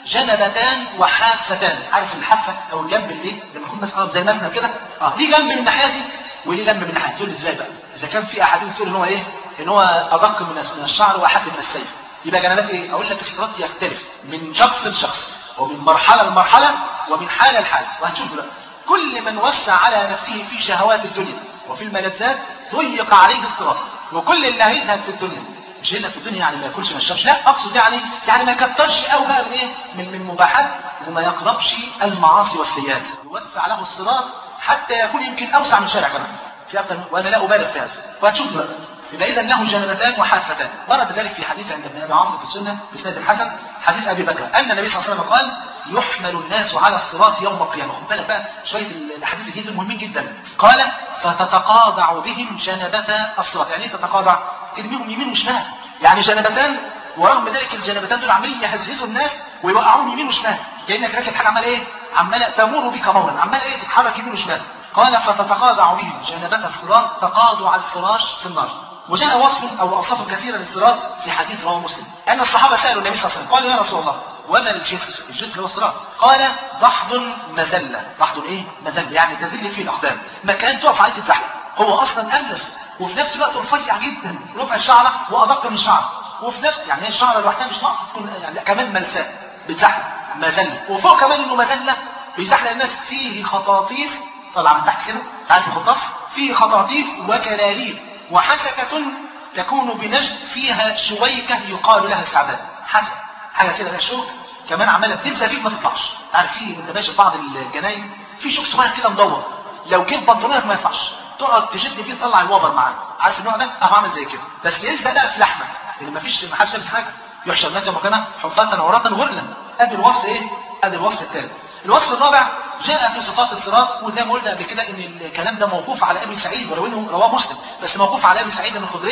جنبتان وحافتان، عارف الحافه او الجنب اللي لما كنا نسقط زي مثلا كده، اه دي جنب من ناحيتي ودي جنب من ناحيتي. تقول ازاي بقى؟ اذا كان في احاديث تقول ان هو ايه؟ ان هو ادق من الشعر واحد من السيف، يبقى جنبات ايه؟ اقول لك الصراط يختلف من شخص لشخص ومن مرحله لمرحله ومن حاله لحاله، وهنشوف دلوقتي. كل من وسع على نفسه في شهوات الدنيا وفي الملذات ضيق عليه الصراط، وكل اللي هيزهد في الدنيا مش هيزهد في الدنيا يعني ما ياكلش ما يشربش، لا اقصد يعني يعني ما يكترش قوي بقى من ايه؟ من من مباحات، وما يقربش المعاصي والسيئات، يوسع له الصراط حتى يكون يمكن اوسع من شارع كمان في اكثر، وانا لا ابالغ في هذا وهتشوف دلوقتي. يبقى اذا له جنبتان وحافتان. ورد ذلك في حديث عند ابن ابي عاصم في السنه باسناد الحسن، حديث ابي بكر ان النبي صلى الله عليه وسلم قال يحمل الناس على الصراط يوم القيامه. خد بالك بقى شويه الاحاديث الجد المهمين جدا. قال فتتقاضع بهم جنبتا الصراط، يعني ايه تتقاضع؟ ترميهم يمين وشمال، يعني جنبتان، ورغم ذلك الجنبتان دول عمالين يهزهزوا الناس ويوقعوهم يمين وشمال، كانك راكب حاجه عماله ايه؟ عماله تمر بك مورا، عماله ايه؟ تتحرك يمين وشمال. قال فتتقاضع بهم جنبتا الصراط تقاضع الفراش في النار. وجاء وصف او اوصاف كثيره للصراط في حديث رواه مسلم ان الصحابه سالوا النبي صلى الله عليه وسلم قالوا يا رسول الله وما الجسر؟ الجسر هو الصراط. قال ضحض مزله. ضحض ايه؟ مزله يعني تزل فيه الاقدام، مكان تقف عليه تتزحلق، هو اصلا املس وفي نفس الوقت رفيع جدا، رفع الشعره وادق من الشعر، وفي نفس يعني هي الشعره لوحدها مش ناقصه تكون يعني كمان ملساء بتزحلق مزله، وفوق كمان انه مزله بيزحلق الناس، فيه خطاطيف طالعه من تحت كده، عارف الخطاف؟ فيه خطاطيف وكلاليب وحسكة تكون بنجد فيها شويكة يقال لها السعدان. حسكة حاجة كده فيها شوك كمان عمالة بتلزق فيك ما تطلعش، عارف فيه وانت ماشي في بعض الجناين في شوك صغير كده مدور، لو جيت بنطلونك ما ينفعش تقعد تشد فيه تطلع الوبر معاه، عارف النوع ده؟ اهو عامل زي كده، بس يلزق بقى في لحمك لان ما فيش ما حدش لابس حاجه، يحشر الناس يوم كده حفاة عراة غرلا. ادي الوصف ايه؟ ادي الوصف الثالث. الوصف الرابع جاء في صفات الصراط، وزي ما قلنا قبل كده ان الكلام ده موقوف على ابي سعيد ولو انه رواه مسلم، بس موقوف على ابي سعيد الخدري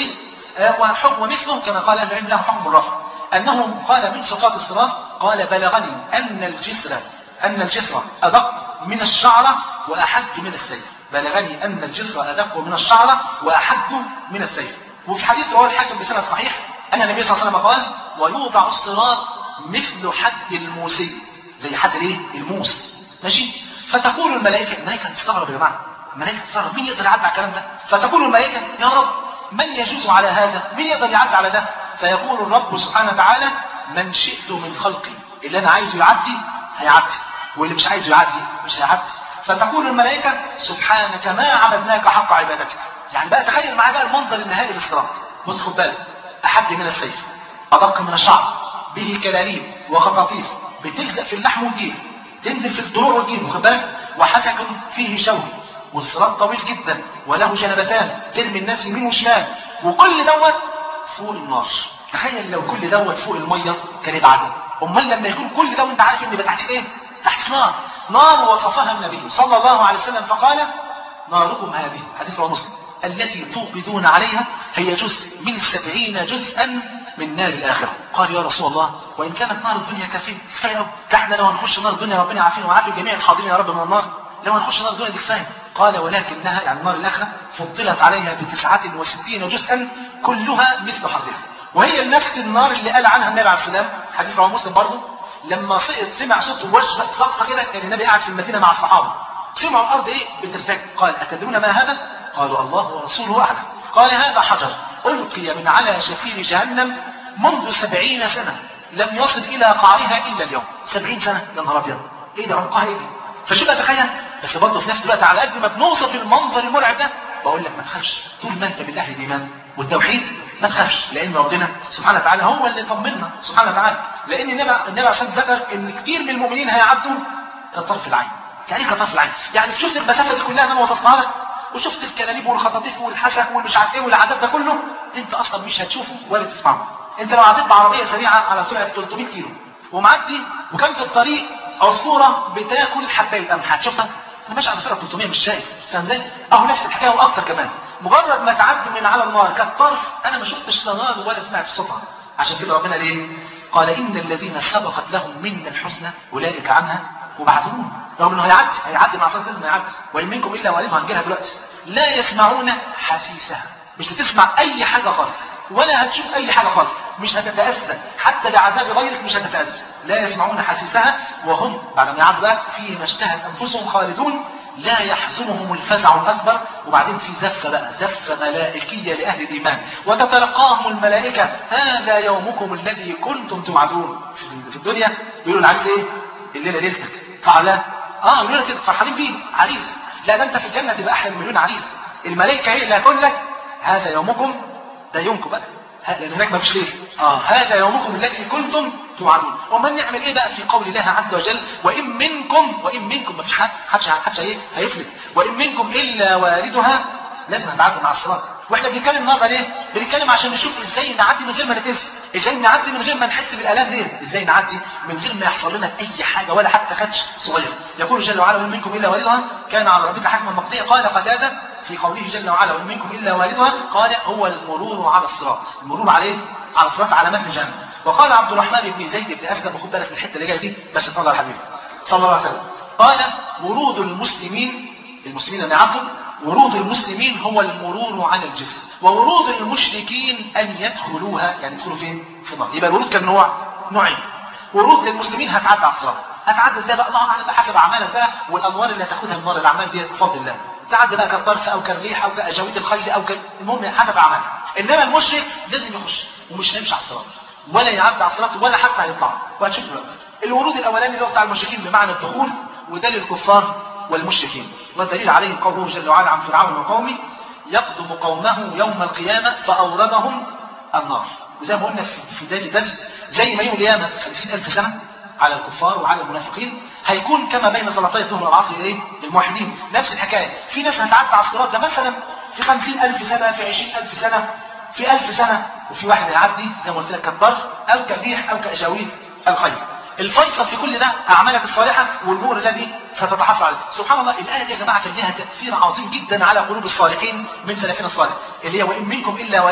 وحكم مثله كما قال أهل العلم له حكم الرفع، أنه قال من صفات الصراط قال بلغني أن الجسر أن الجسر أدق من الشعرة وأحد من السيف. بلغني أن الجسر أدق من الشعرة وأحد من السيف. وفي حديث رواه الحاكم بسند صحيح أن النبي صلى الله عليه وسلم قال ويوضع الصراط مثل حد الموسي، زي حد الايه؟ الموس. ماشي. فتقول الملائكة، الملائكة تستغرب يا جماعة، الملائكة تستغرب مين يقدر يعدي على الكلام ده؟ فتقول الملائكة يا رب من يجوز على هذا؟ مين يقدر يعدي على ده؟ فيقول الرب سبحانه وتعالى من شئت من خلقي، اللي أنا عايزه يعدي هيعدي، واللي مش عايزه يعدي مش هيعدي. فتقول الملائكة سبحانك ما عبدناك حق عبادتك. يعني بقى تخيل معايا بقى المنظر النهائي للصراط. بص خد بالك، أحد من السيف، أدق من الشعر، به كلاليب وخطاطيف بتلزق في اللحم والجيب، تنزل في الضلوع والجيب، واخد بالك، وحسك فيه شوك، والصراط طويل جدا وله جنبتان ترمي الناس يمين وشمال، وكل دوت فوق النار. تخيل لو كل دوت فوق الميه كان يبقى عذاب، امال لما يكون كل ده وانت عارف ان يبقى تحتك ايه؟ تحتك نار. نار وصفها النبي صلى الله عليه وسلم فقال ناركم هذه، حديث رواه مسلم، التي توقدون عليها هي جزء من سبعين جزءا من نار الآخرة. قال يا رسول الله وإن كانت نار الدنيا كافية كفاية أوي، احنا لو هنخش نار الدنيا ربنا يعافينا ويعافي جميع الحاضرين يا رب من النار، لو هنخش نار الدنيا دي كفاية. قال ولكنها يعني نار الآخرة فضلت عليها بتسعة وستين جزءا كلها مثل حرها، وهي نفس النار اللي قال عنها النبي عليه السلام، حديث رواه مسلم برضه، لما سقط سمع صوت وجبة سقطة كده، كان النبي قاعد في المدينة مع الصحابة، سمعوا الأرض إيه بترتج، قال أتدرون ما هذا؟ قالوا الله ورسوله أعلم. قال هذا حجر ألقي من على شفير جهنم منذ سبعين سنة لم يصل إلى قعرها إلا اليوم. سبعين سنة يا نهار أبيض، إيه ده عمقها إيه دي؟ فشو بقى تخيل، بس برضه في نفس الوقت على قد ما بنوصف المنظر المرعب ده بقول لك ما تخافش، طول ما أنت بالأهل الإيمان والتوحيد ما تخافش، لأن ربنا سبحانه وتعالى هو اللي طمنا سبحانه وتعالى، لأن النبي النبي عشان ذكر إن كتير من المؤمنين هيعدوا كطرف العين. يعني إيه كطرف العين؟ يعني شفت المسافة دي كلها اللي أنا وصفتها لك، وشفت الكلاليب والخطاطيف والحسك والمش عارف ايه والعذاب ده كله، انت اصلا مش هتشوفه ولا تسمعه. انت لو عديت بعربيه سريعه على سرعه ثلاثمية كيلو ومعدي وكان في الطريق عصفوره بتاكل حبايه قمح، هتشوفها؟ انا ماشي على سرعه ثلاثمية مش شايف، فاهم ازاي؟ اهو نفس الحكايه واكتر كمان. مجرد ما تعدي من على النار كالطرف انا ما شفتش لا نار ولا سمعت صوتها. عشان كده ربنا ليه؟ قال ان الذين سبقت لهم منا الحسنى اولئك عنها وبعدهم. رغم انه هيعدي هيعدي مع صلاه لازم هيعدي، وان منكم الا واردها، هنجيلها دلوقتي. لا يسمعون حسيسها، مش هتسمع اي حاجه خالص ولا هتشوف اي حاجه خالص، مش هتتاذى حتى بعذاب غيرك، مش هتتاذى. لا يسمعون حسيسها وهم بعد ما يعدوا بقى فيه اشتهت انفسهم خالدون لا يحزنهم الفزع الاكبر. وبعدين في زفه بقى، زفه ملائكيه لاهل الايمان، وتتلقاهم الملائكه هذا يومكم الذي كنتم توعدون. في الدنيا بيقولوا العريس ايه؟ الليله ليلتك، صح لا؟ اه يقولوا لك كده فرحانين بيه عريس. لا ده انت في الجنه تبقى احلى من مليون عريس. الملائكه هي اللي هتقول لك هذا يومكم، ده يومكم بقى، لان هناك ما فيش ليل. اه هذا يومكم الذي كنتم توعدون. ومن نعمل ايه بقى في قول الله عز وجل وان منكم، وان منكم ما فيش حد حدش حدش ايه هيفلت، وان منكم الا واردها، لازم نتعدي مع الصراط. واحنا بنتكلم النهارده ليه؟ بنتكلم عشان نشوف ازاي نعدي من غير ما نتأذي، ازاي نعدي من غير ما نحس بالالام دي، ازاي نعدي من غير ما يحصل لنا اي حاجه ولا حتى خدش صغير. يقول جل وعلا وان منكم الا واردها كان على ربك حكما مقضيا. قال قتاده في قوله جل وعلا وان منكم الا واردها قال هو المرور على الصراط، المرور عليه على الصراط على متن جهنم. وقال عبد الرحمن بن زيد بن اسلم، وخد بالك من الحته اللي جايه دي بس طلع الحديث صلى الله عليه وسلم، قال ورود المسلمين، المسلمين اللي عبدوا، ورود المسلمين هو المرور على الجسر، وورود المشركين ان يدخلوها، يعني يدخلوا فين؟ في النار. يبقى الورود كان نوع نوعين. ورود للمسلمين هتعدي على الصراط، هتعدي ازاي بقى؟ الله اعلم بحسب اعمالك بقى والانوار اللي هتاخدها من نار الاعمال دي بفضل الله. تعدي بقى كالطرف او كالريح او كاجاويد الخيل او ك... المهم حسب اعمالك. انما المشرك لازم يخش ومش هيمشي على الصراط ولا يعدي على الصراط ولا حتى هيطلع. وهتشوف دلوقتي الورود الاولاني اللي هو بتاع المشركين بمعنى الدخول، وده للكفار والمشركين. والدليل عليه قوله جل وعلا عن فرعون وقومه يقدم قومه يوم القيامة فأوردهم النار. وزي ما قلنا في بداية الدرس، زي ما يوم القيامة خمسين ألف سنة على الكفار وعلى المنافقين، هيكون كما بين صلاتي الظهر والعصر ايه؟ الموحدين. نفس الحكاية، في ناس هتعدي على الصراط ده مثلا في خمسين ألف سنة، في عشرين ألف سنة، في ألف سنة، وفي واحد هيعدي زي ما قلت لك كالطرف أو كالريح أو كأجاويد الخيل. الفيصل في كل ده أعمالك الصالحة والنور الذي ستتحصل عليه. سبحان الله، الآية دي يا جماعة كان لها تأثير عظيم جدا على قلوب الصالحين من سلفنا الصالح، اللي هي وإن منكم إلا واردها.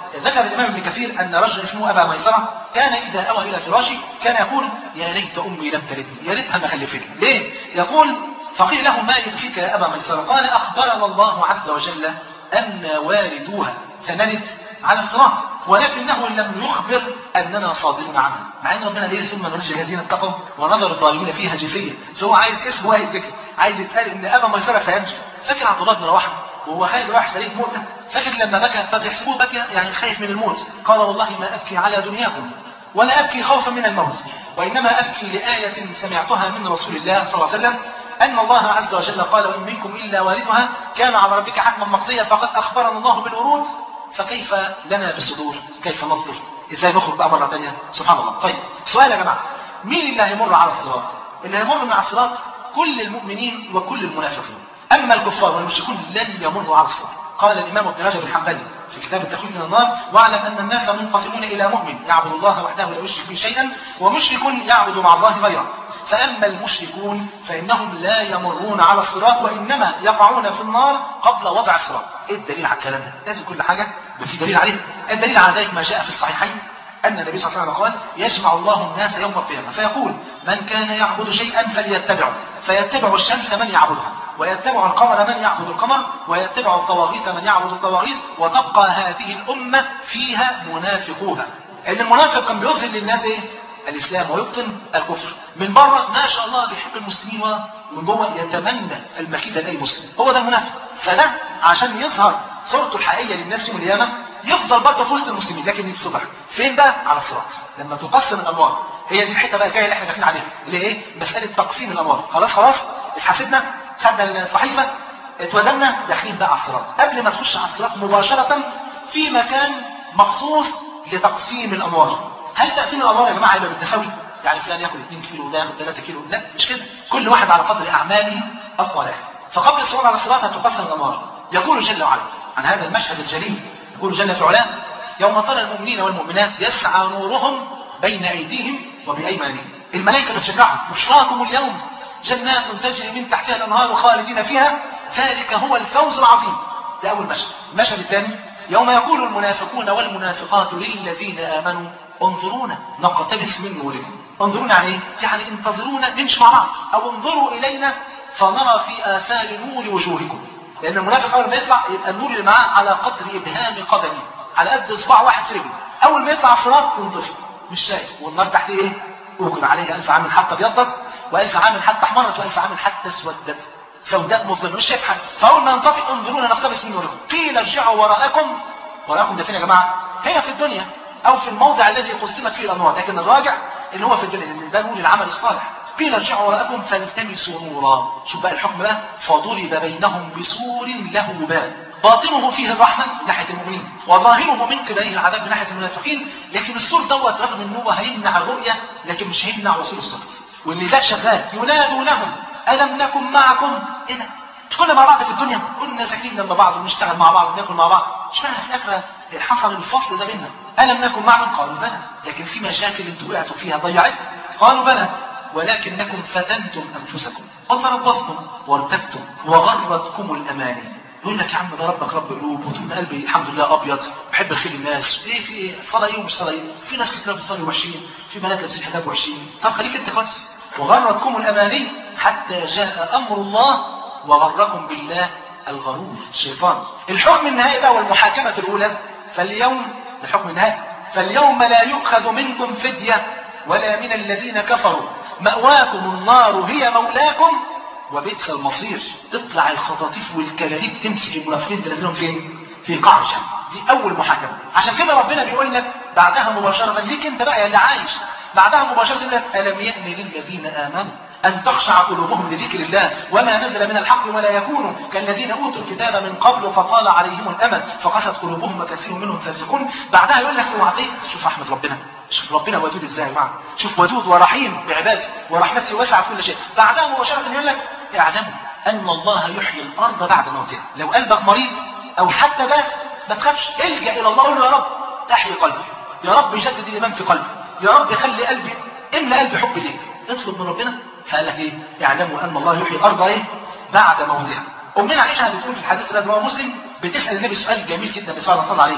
ذكر الإمام ابن كثير أن رجل اسمه أبا ميسرة كان إذا أوى إلى فراشه كان يقول يا ليت أمي لم تلدني، يا ريتها ما خلفتني. ليه؟ يقول فقيل له ما يبكيك يا أبا ميسرة؟ قال أخبرنا الله عز وجل أن والدوها سنلد على الصراط، ولكنه لم يخبر أننا صادرون عنها. مع أن ربنا ليه ثم نرجع الذين اتقوا ونظر الظالمين فيها جثيا. هو عايز اسمه واحد ذكر، عايز يتقال إن أبا ميسرة سينجو. فاكر عبد الله بن رواحة وهو خالد راح شريك موته، فاكر لما بكى فبيحسبوه بكى يعني خايف من الموت، قال والله ما أبكي على دنياكم ولا أبكي خوفا من الموت، وإنما أبكي لآية سمعتها من رسول الله صلى الله عليه وسلم أن الله عز وجل قال وإن منكم إلا واردها كان على ربك حتما مقضيا، فقد أخبرنا الله بالورود فكيف لنا بالصدور؟ كيف نصدر؟ إزاي نخرج بقى مرة ثانية؟ سبحان الله. طيب سؤال يا جماعة، مين اللي هيمر على الصراط؟ اللي هيمر من على الصراط كل المؤمنين وكل المنافقين، أما الكفار والمشركون لن يمروا على الصراط. قال الإمام ابن رجب الحنبلي في كتاب التخويف من النار واعلم أن الناس منقسمون إلى مؤمن يعبد الله وحده لا يشرك به شيئا ومشرك يعبد مع الله غيره، فأما المشركون فإنهم لا يمرون على الصراط وإنما يقعون في النار قبل وضع الصراط. إيه الدليل على الكلام ده؟ لازم كل حاجة في دليل عليه. الدليل على ذلك ما جاء في الصحيحين أن النبي صلى الله عليه وسلم قال يجمع الله الناس يوم القيامة فيقول من كان يعبد شيئا فليتبعه، فيتبع الشمس من يعبدها، ويتبع القمر من يعبد القمر، ويتبع الطواغيت من يعبد الطواغيت، وتبقى هذه الأمة فيها منافقوها. إن المنافق كان بيظهر للناس إيه؟ الإسلام ويبطن الكفر. من بره ما شاء الله بيحب المسلمين ومن جوه يتمنى المكيدة لأي مسلم. هو ده المنافق. فده عشان يظهر صورته الحقيقية للناس يوم القيامة يفضل برضه في وسط المسلمين، لكن يتفضح فين بقى؟ على الصراط لما تقسم الأموال. هي دي الحته بقى الجايه اللي احنا داخلين عليها اللي ايه؟ مساله تقسيم الاموال. خلاص خلاص اتحاسبنا، خدنا الصحيفه، اتوزننا، داخلين بقى على الصراط. قبل ما تخش على الصراط مباشره في مكان مخصوص لتقسيم الاموال. هل تقسيم الاموال يا جماعه هيبقى بالتساوي؟ يعني فلان ياخد اتنين كيلو وده ياخد ثلاثة كيلو؟ لا مش كده، كل واحد على قدر اعماله الصالحه. فقبل الصعود على الصراط هتقسم الاموال. يقول جل وعلا عن هذا المشهد الجليل، يقول جل في علاه يوم ترى المؤمنين والمؤمنات يسعى نورهم بين ايديهم وبايمانهم. الملائكه بتشجعهم بشراكم اليوم جنات تجري من تحتها الانهار خالدين فيها ذلك هو الفوز العظيم. ده اول مشهد. المشهد الثاني يوم يقول المنافقون والمنافقات للذين امنوا انظرونا نقتبس من نوركم. انظرونا يعني ايه؟ يعني انتظرونا نمشي مع بعض، او انظروا الينا فنرى في اثار نور وجوهكم. لان المنافق اول ما يطلع يبقى النور اللي معاه على قدر ابهام قدمه، على قد اصبع واحد في رجله. اول ما يطلع الصراط ينطفي مش شايف، والنار تحت ايه؟ اوقد عليه الف عام حتى ابيضت والف عام حتى احمرت والف عام حتى اسودت، سوداء مظلمه مش شايف حاجه. فاول ما ينطفئ انظرونا نقتبس من نوركم. قيل ارجعوا وراءكم. وراءكم ده فين يا جماعه؟ هي في الدنيا او في الموضع الذي قسمت فيه الانوار، لكن الراجع اللي هو في الدنيا لان ده نور العمل الصالح. قيل ارجعوا وراءكم فالتمسوا نورا. شوف بقى الحكم بقى، فضرب بينهم بسور له باب باطنه فيه الرحمه من ناحيه المؤمنين وظاهره من قبله العذاب من ناحيه المنافقين. لكن السور دوت رغم ان هو هيمنع الرؤيه لكن مش هيمنع وصول الصوت. واللي ده شغال ينادونهم الم نكن معكم. ايه ده؟ مش كنا مع بعض في الدنيا؟ كنا ساكنين جنب بعض ونشتغل مع بعض وناكل مع بعض. مش معنى في الاخره حصل الفصل ده بيننا؟ الم نكن معكم؟ قالوا بلى، لكن في مشاكل انتوا وقعتوا فيها ضيعتكم. قالوا بلى ولكنكم فتنتم انفسكم وتربصتم وارتبتم وغرتكم الاماني. يقول لك يا عم ده ربك رب قلوب وطول قلبي الحمد لله ابيض بحب الخير الناس. ايه في ايه؟ صلاه ايه ومش صلاه ايه؟ في ناس كتير بتصلي وحشين، في بنات لابسين حجاب وحشين. طب خليك انت كويس. وغرتكم الاماني حتى جاء امر الله وغركم بالله الغرور الشيطان. الحكم النهائي بقى والمحاكمه الاولى فاليوم الحكم النهائي فاليوم لا يؤخذ منكم فديه ولا من الذين كفروا مأواكم النار هي مولاكم وبئس المصير. تطلع الخطاطيف والكلاليب تمسك المنافقين تنزلهم فين؟ في قاع جهنم. دي اول محاكمه. عشان كده ربنا بيقول لك بعدها مباشره ليك انت بقى اللي عايش بعدها مباشره يقول لك الم يأن للذين امنوا ان تخشع قلوبهم لذكر الله وما نزل من الحق ولا يكونوا كالذين اوتوا الكتاب من قبل فطال عليهم الامد فقست قلوبهم وكثير منهم فاسقون. بعدها يقول لك اوعطيك. شوف احمد ربنا، شوف ربنا ودود ازاي يا جماعه، شوف ودود ورحيم بعباده ورحمته واسعه كل شيء. بعدها مباشره يقول لك اعلموا ان الله يحيي الارض بعد موتها. لو قلبك مريض او حتى بات ما تخافش، الجا الى الله قول له يا رب احيي قلبي، يا رب يجدد الايمان في قلبي، يا رب خلي قلبي املى قلبي حب ليك. اطلب من ربنا. فقال لك ايه؟ اعلموا ان الله يحيي الارض ايه؟ بعد موتها. امنا عائشه بتقول في الحديث الذي رواه مسلم بتسال النبي سؤال جميل جدا بصلى الله عليه.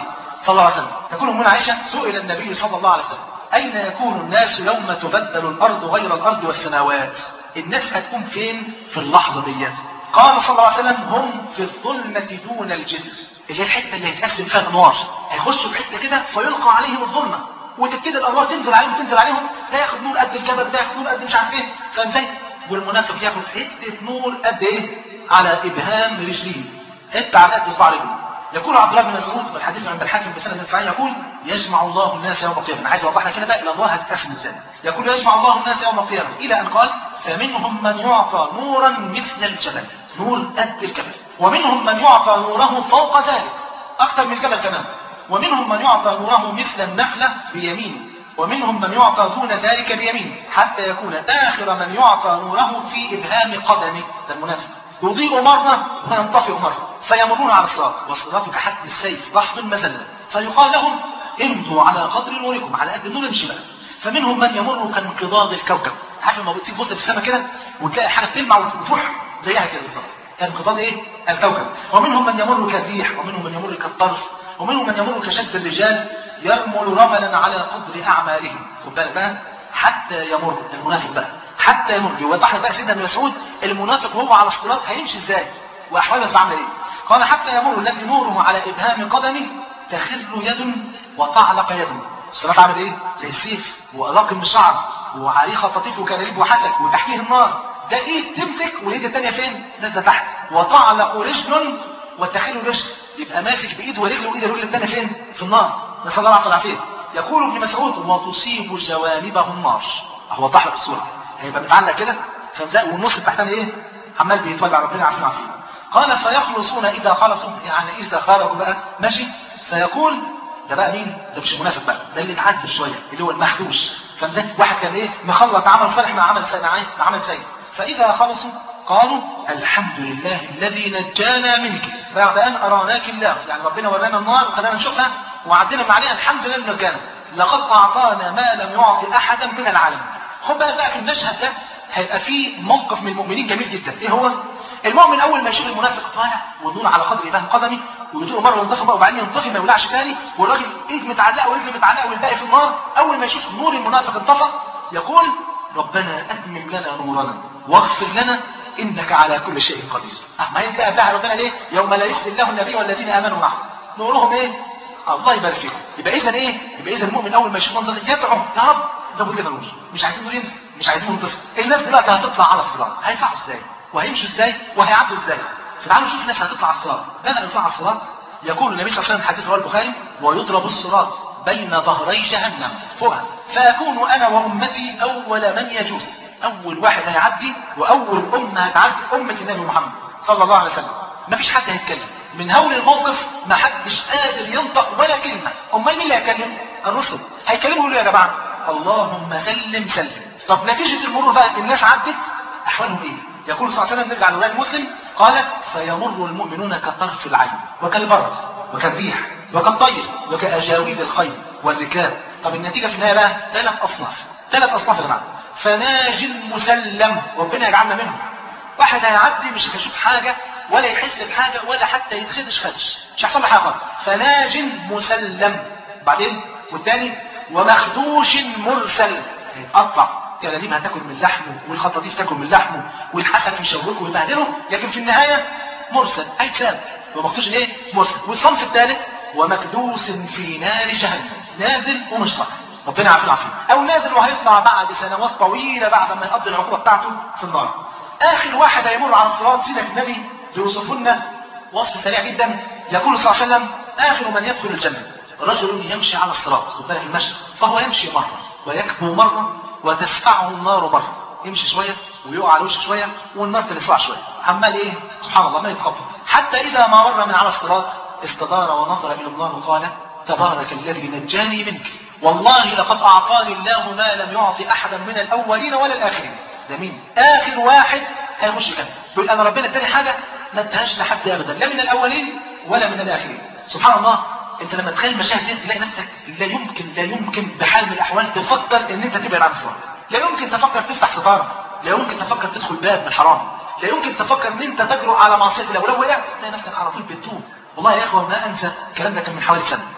صلى الله عليه وسلم. تقول أمنا عائشة سئل النبي صلى الله عليه وسلم أين يكون الناس يوم تبدل الأرض غير الأرض والسماوات؟ الناس هتكون فين في اللحظة ديت؟ قال صلى الله عليه وسلم هم في الظلمة دون الجسر، اللي هي الحتة اللي هيتقسم فيها الأنوار، هيخشوا في حتة كده فيلقى عليهم الظلمة وتبتدي الأنوار تنزل عليهم تنزل عليهم، ده ياخد نور قد الجبل، ده ياخد نور قد مش عارف ايه، فاهم ازاي؟ والمنافق ياخد حتة نور قد ايه؟ على إبهام رجليه، حتة على قد إصبع رجله. يقول عبد الله بن مسعود في الحديث عند الحاكم بسند صحيح يقول يجمع الله الناس يوم القيامة. أنا عايز أوضح لك هنا بقى الأنوار هتتقسم ازاي. يقول يجمع الله الناس يوم القيامة إلى أن قال فمنهم من يعطى نورا مثل الجبل، نور قد الجبل، ومنهم من يعطى نوره فوق ذلك أكثر من الجبل كمان، ومنهم من يعطى نوره مثل النخلة بيمينه، ومنهم من يعطى دون ذلك بيمينه، حتى يكون آخر من يعطى نوره في إبهام قدمه، ده المنافق، يضيء مرة وينطفئ مرة، فيمرون على الصراط والصراط كحد السيف ضحض مزلة، فيقال لهم امضوا على قدر نوركم، على قد النور امشي بقى. فمنهم من يمر كانقضاض الكوكب، عارف لما بتيجي تبص في السماء كده وتلاقي حاجه بتلمع وتروح زيها كده بالظبط، انقضاض ايه؟ الكوكب. ومنهم من يمر كالريح، ومنهم من يمر كالطرف، ومنهم من يمر كشد الرجال يرمل رملا على قدر اعمالهم. خد بالك بقى حتى يمر المنافق بقى، حتى يمر. بيوضح لك بقى سيدنا ابن مسعود المنافق وهو على الصراط هيمشي ازاي واحواله بس عامله ايه. قال حتى يمر الذي نوره على ابهام قدمه تخر يد وتعلق يد. الصراط عامل ايه؟ زي السيف وأراق من الشعر وعريخه تطيف وكلاليب وحسك وتحتيه النار، ده ايد تمسك واليد الثانيه فين؟ نازله تحت. وتعلق رجل وتخر رجل، يبقى ماسك بايد ورجل وايد الرجل الثانيه فين؟ في النار، نسال الله العافيه والعافيه. يقول ابن مسعود وتصيب جوانبه النار. هو وضح لك الصوره، هيبقى متعلق كده فمزق والنص التحتاني ايه؟ عمال بيتولع، ربنا عارفين عارفين. قال فيخلصون اذا خلصوا، يعني اذا خرجوا بقى ماشي، فيقول ده بقى مين؟ ده مش المنافق بقى، ده اللي اتعذب شويه اللي هو المحدوش، فمزق واحد كان ايه؟ مخلط عمل صالح مع عمل سيء مع عمل سيء. فاذا خلصوا قالوا الحمد لله الذي نجانا منك بعد ان اراناك الله، يعني ربنا ورانا النار وخلانا نشوفها وعدينا من عليها، الحمد لله انه نجانا، لقد اعطانا ما لم يعطي احدا من العالم. خد بالك بقى في المشهد ده هيبقى فيه موقف من المؤمنين جميل جدا. ايه هو؟ المؤمن اول ما يشوف المنافق طالع والنور على قدر ابهام قدمي ويدوق مره وينطفي بقى وبعدين ينطفي ما يولعش تاني، والراجل ايد متعلقه ورجل متعلقه والباقي في النار، اول ما يشوف نور المنافق انطفى يقول ربنا اتمم لنا نورنا واغفر لنا انك على كل شيء قدير. اه ما هي بقى بتاع ربنا ليه؟ يوم لا يخزي الله النبي والذين امنوا معه نورهم ايه؟ الله يبارك فيكم. يبقى اذا ايه؟ يبقى اذا المؤمن اول ما يشوف منظر يدعو يا رب زود لنا نور، مش عايزين نور ينزل، مش عايزين ننطفي. الناس دلوقتي هتطلع على الصراط، هيطلعوا ازاي؟ وهيمشوا ازاي؟ وهيعدوا ازاي؟ فتعالوا نشوف الناس هتطلع على الصراط. بدأوا يطلعوا على الصراط، يقول النبي صلى الله عليه وسلم حديث رواه البخاري ويضرب الصراط بين ظهري جهنم فوقها فاكون انا وامتي اول من يجوز، اول واحد هيعدي واول امه هتعدي امه النبي محمد صلى الله عليه وسلم. مفيش حد هيتكلم من هول الموقف، ما حدش قادر ينطق ولا كلمه. امال مين اللي هيكلم؟ الرسل هيكلموا يقولوا يا جماعه اللهم سلم سلم. طب نتيجه المرور بقى الناس عدت احوالهم ايه؟ يقول صلى الله عليه وسلم نرجع لروايه مسلم قالت فيمر المؤمنون كطرف العين وكالبرد وكالريح وكالطير وكأجاويد الخيل والركاب. طب النتيجه في النهايه بقى ثلاث اصناف، ثلاث اصناف يا جماعه. فناج مسلم، ربنا يجعلنا منهم. واحد هيعدي مش هيشوف حاجه ولا يحس بحاجه ولا حتى يتخدش خدش، مش هيحصل له حاجه خالص. فناج مسلم. بعدين والثاني ومخدوش مرسل، هيتقطع كلاليب هتاكل من لحمه والخطاطيف تاكل من لحمه والحسن يشوكه ويبهدله، لكن في النهايه مرسل هيتساب. ومخدوش ايه؟ مرسل. والصنف الثالث ومكدوس في نار جهنم، نازل ومش طالع، ربنا يعافينا العافيه. او نازل وهيطلع بعد سنوات طويله بعد ما يقضي العقوبه بتاعته في النار. اخر واحد هيمر على الصراط سيدنا النبي بيوصف لنا وصف سريع جدا. يقول صلى الله عليه وسلم اخر من يدخل الجنه رجل يمشي على الصراط، خد بالك المشي، فهو يمشي مره ويكبو مره وتسفعه النار مره، يمشي شويه ويقع على وشه شويه والنار تلسعه شويه، عمال ايه؟ سبحان الله ما يتخبط. حتى اذا ما مر من على الصراط استدار ونظر الى النار وقال تبارك الذي نجاني منك، والله لقد اعطاني الله ما لم يعطي احدا من الاولين ولا الاخرين. ده مين؟ اخر واحد هيخش الجنه، يقول انا ربنا اداني حاجه ما ادهاش لحد ابدا، لا من الاولين ولا من الاخرين. سبحان الله. انت لما تخيل المشاهد دي تلاقي نفسك لا يمكن لا يمكن بحال من الاحوال تفكر ان انت تبعد عن الصراط، لا يمكن تفكر تفتح ستاره، لا يمكن تفكر تدخل باب من الحرام، لا يمكن تفكر ان انت تجرؤ على معصيه الله، ولو وقعت تلاقي نفسك على طول بتتوب. والله يا اخوان ما انسى الكلام ده كان من حوالي سنه.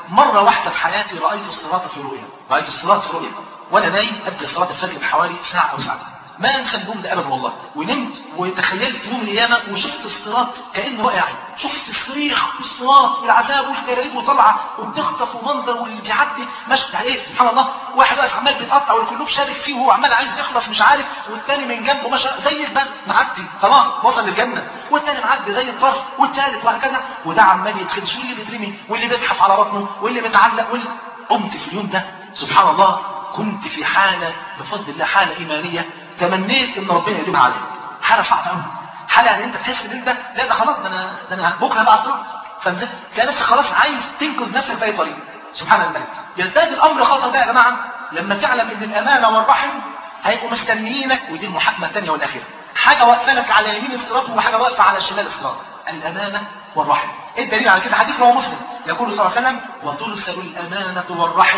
مرة واحدة في حياتي رأيت الصراط في رؤيا، رأيت الصراط في رؤيا وأنا نايم قبل صلاة الفجر بحوالي ساعة أو ساعة. ما انسى اليوم ده ابدا والله. ونمت وتخيلت يوم القيامه وشفت الصراط كانه واقع، شفت الصريخ والصراط والعذاب والجلاليب وطلعه وبتخطف ومنظر واللي بيعدي مشهد ايه سبحان الله، واحد واقف عمال بيتقطع والكلوب شارك فيه وهو عمال عايز يخلص مش عارف، والتاني من جنبه ماشي زي البرق معدي خلاص وصل للجنه، والتاني معدي زي الطرف، والتالت وهكذا، وده عمال يتخدش واللي بيترمي واللي بيزحف على بطنه واللي بيتعلق واللي قمت في اليوم ده سبحان الله كنت في حاله بفضل الله حاله ايمانيه تمنيت ان ربنا يدوم عليها. حاله صعبه قوي، حاله يعني انت تحس ان انت لا ده خلاص ده انا ده انا بكره بقى صراط، فاهم؟ كان نفسك خلاص عايز تنقذ نفسك باي طريقه. سبحان الملك. يزداد الامر خطر بقى يا جماعه لما تعلم ان الامانه والرحم هيبقوا مستنيينك، ودي المحاكمه الثانيه والاخيره. حاجه واقفه لك على يمين الصراط وحاجه واقفه على شمال الصراط، الامانه والرحم. ايه الدليل على كده؟ حديث رواه مسلم يقول صلى الله عليه وسلم: وترسل الامانه والرحم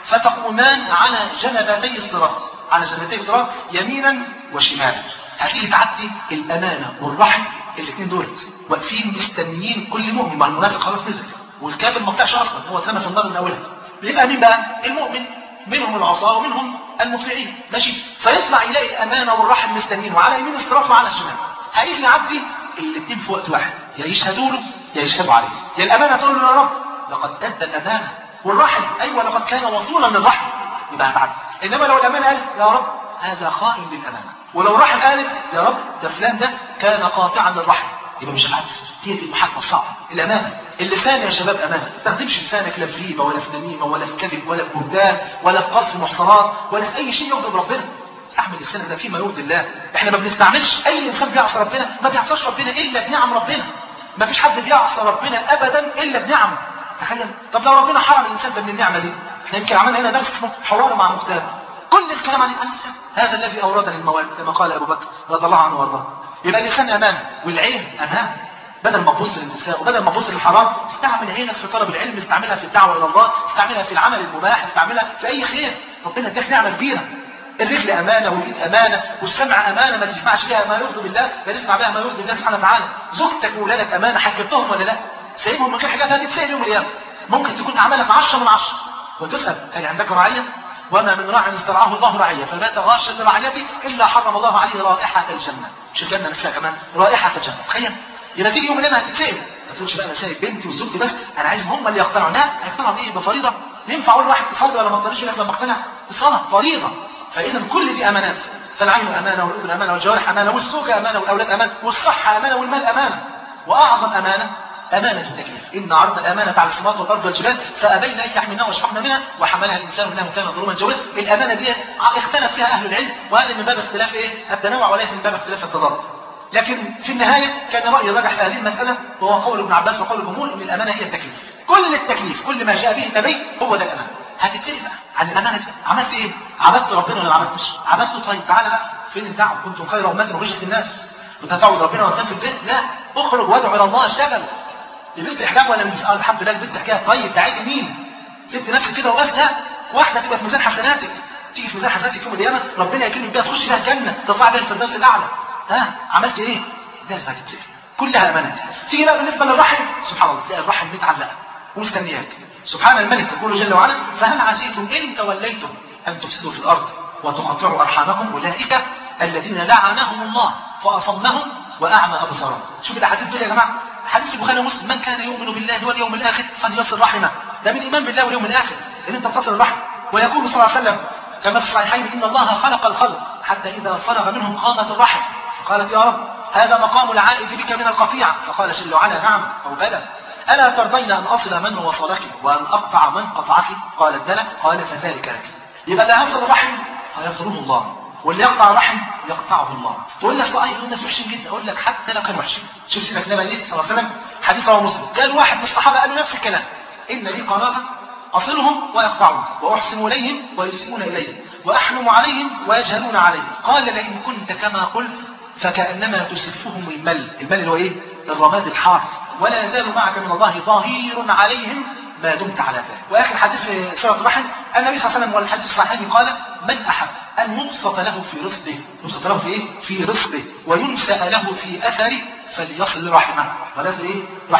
فتقومان على جنبتي الصراط، على جنبتي الصراط يمينا وشمالا. هتيجي تعدي الامانه والرحم الاثنين دول واقفين مستنيين كل مؤمن، مع المنافق خلاص نزل والكافر ما طلعش اصلا، هو اترمى في النار من اولها. يبقى مين بقى؟ المؤمن، منهم العصاه ومنهم المطيعين، ماشي؟ فيطلع يلاقي الامانه والرحم مستنيين وعلى يمين الصراط وعلى الشمال. هيجي يعدي الاثنين في وقت واحد، يا يشهدوا له يا يشهدوا عليه. يا الامانه تقول له يا رب لقد ادى الامانه، والرحم ايوه لقد كان وصولا للرحم، يبقى هتعدي. انما لو الامانه قالت يا رب هذا خائن للامانه، ولو الرحم قالت يا رب ده فلان ده كان قاطعا للرحم، يبقى مش هتعدي. هي دي المحاكمه الصعبه. الامانه، اللسان يا شباب امانه، ما تستخدمش لسانك لا في ريبه ولا في نميمه ولا في كذب ولا في بهتان ولا في قذف محصنات ولا في اي شيء يغضب ربنا. استعمل لسانك ده فيما يرضي الله. احنا ما بنستعملش، اي انسان بيعصي ربنا ما بيعصاش ربنا الا بنعم ربنا. ما فيش حد بيعصى ربنا ابدا الا بنعمه. تخيل، طب لو ربنا حرم الانسان ده من النعمه دي، احنا يمكن عملنا هنا درس اسمه حوار مع مختار، كل الكلام عن اللسان. هذا الذي اوردني المواد كما قال ابو بكر رضي الله عنه وارضاه. يبقى اللسان امانه والعين امانه. بدل ما تبص للنساء وبدل ما تبص للحرام، استعمل عينك في طلب العلم، استعملها في الدعوه الى الله، استعملها في العمل المباح، استعملها في اي خير. ربنا اداك نعمه كبيره. الرجل امانه واليد امانه والسمع امانه، ما تسمعش بها ما يرضي بالله بل اسمع بها ما يرضي الله سبحانه وتعالى. زوجتك واولادك امانه، حجبتهم ولا لا؟ سايبهم من غير حاجات هتتسال يوم القيامه. ممكن تكون اعمالك عشرة من عشرة وتسال هل عندك رعيه؟ وما من راع استرعاه الله رعيه فبات غاشا لرعيته الا حرم الله عليه رائحه الجنه. مش الجنه نفسها كمان رائحه الجنه. تخيل، يبقى تيجي يوم القيامه هتتسال، ما تقولش بقى انا سايب بنتي وزوجتي بس، انا عايزهم هم اللي يقتنعوا. لا، هيقتنعوا بايه؟ بفريضه؟ ينفع اقول واحد تصلي ولا ما تصليش يقول لك لما اقتنع؟ الصلاه فريضه. فاذا كل دي امانات. فالعين امانه والاذن امانه والجوارح امانه والزوجه امانه والاولاد امانه والصحه امانه والمال امانه. واعظم امانه امانه التكليف. ان عرضنا الامانه على السماوات والارض والجبال فابين ان يحملنها واشفقنا منها وحملها الانسان انه كان ظلوما جهولا. الامانه دي اختلف فيها اهل العلم، وهذا من باب اختلاف ايه؟ التنوع وليس من باب اختلاف التضاد. لكن في النهايه كان راي الراجح في هذه المساله وهو قول ابن عباس وقول الجمهور ان الامانه هي التكليف. كل التكليف، كل ما جاء به النبي هو ده الامانه. هتتسال بقى عن الامانه دي، عملت ايه؟ عبدت ربنا ولا ما عملتش؟ عبدته. طيب تعالى بقى، فين الدعوه؟ كنتم خير امه اخرجت للناس. كنت هتعبد ربنا وانت في البيت؟ لا، اخرج وادعو الى الله، اشتغل. لبست حجاب ولا مش؟ اه الحمد لله لبست حجاب. طيب دعيت مين؟ سبت نفسك كده وبس؟ لا، واحده تبقى في ميزان حسناتك، تيجي في ميزان حسناتك يوم القيامه ربنا يكرمك بيها تخش بيها الجنه، تطلع بيها الفردوس الاعلى. ها عملت ايه؟ لازم هتتسال، كلها امانات. تيجي بقى بالنسبه للرحم، سبحان الله تلاقي الرحم متعلقه ومستنياك. سبحان الملك يقول جل وعلا: فهل عسيتم ان توليتم ان تفسدوا في الارض وتقطعوا ارحامكم اولئك الذين لعنهم الله فاصمهم واعمى ابصارهم. شوف الاحاديث دول يا جماعه، حديث في البخاري ومسلم: من كان يؤمن بالله واليوم الاخر فليصل رحمه. ده من الايمان بالله واليوم الاخر ان انت تصل الرحم. ويقول صلى الله عليه وسلم كما في الصحيحين: ان الله خلق الخلق حتى اذا فرغ منهم قامت الرحم فقالت: يا رب هذا مقام العائد بك من القطيعه. فقال جل وعلا: نعم او بلى. الا ترضين ان اصل من وصلك وان اقطع من قطعك؟ قالت بلى. قال: فذلك لك. يبقى اللي هيصل الرحم هيصله الله، واللي يقطع الرحم يقطعه الله. تقول لي اصل اي الناس وحشين جدا، اقول لك حتى لو كانوا وحشين. شوف سيدنا النبي صلى الله عليه وسلم حديث رواه مسلم، قال واحد من الصحابه قال له نفس الكلام: ان لي قرابه اصلهم ويقطعون واحسن اليهم ويسيئون الي واحلم عليهم ويجهلون علي. قال: لئن كنت كما قلت فكانما تسفهم المل. المل اللي هو ايه؟ الرماد الحار. ولا يزال معك من الله ظهير عليهم ما دمت على ذلك. واخر حديث في سوره الرحم النبي صلى الله عليه وسلم والحديث الصحيح قال: من احب ان يبسط له في رزقه، يبسط له في ايه؟ في رزقه، وينسأ له في اثره فليصل رحمه. فلازم ايه؟ رحمه.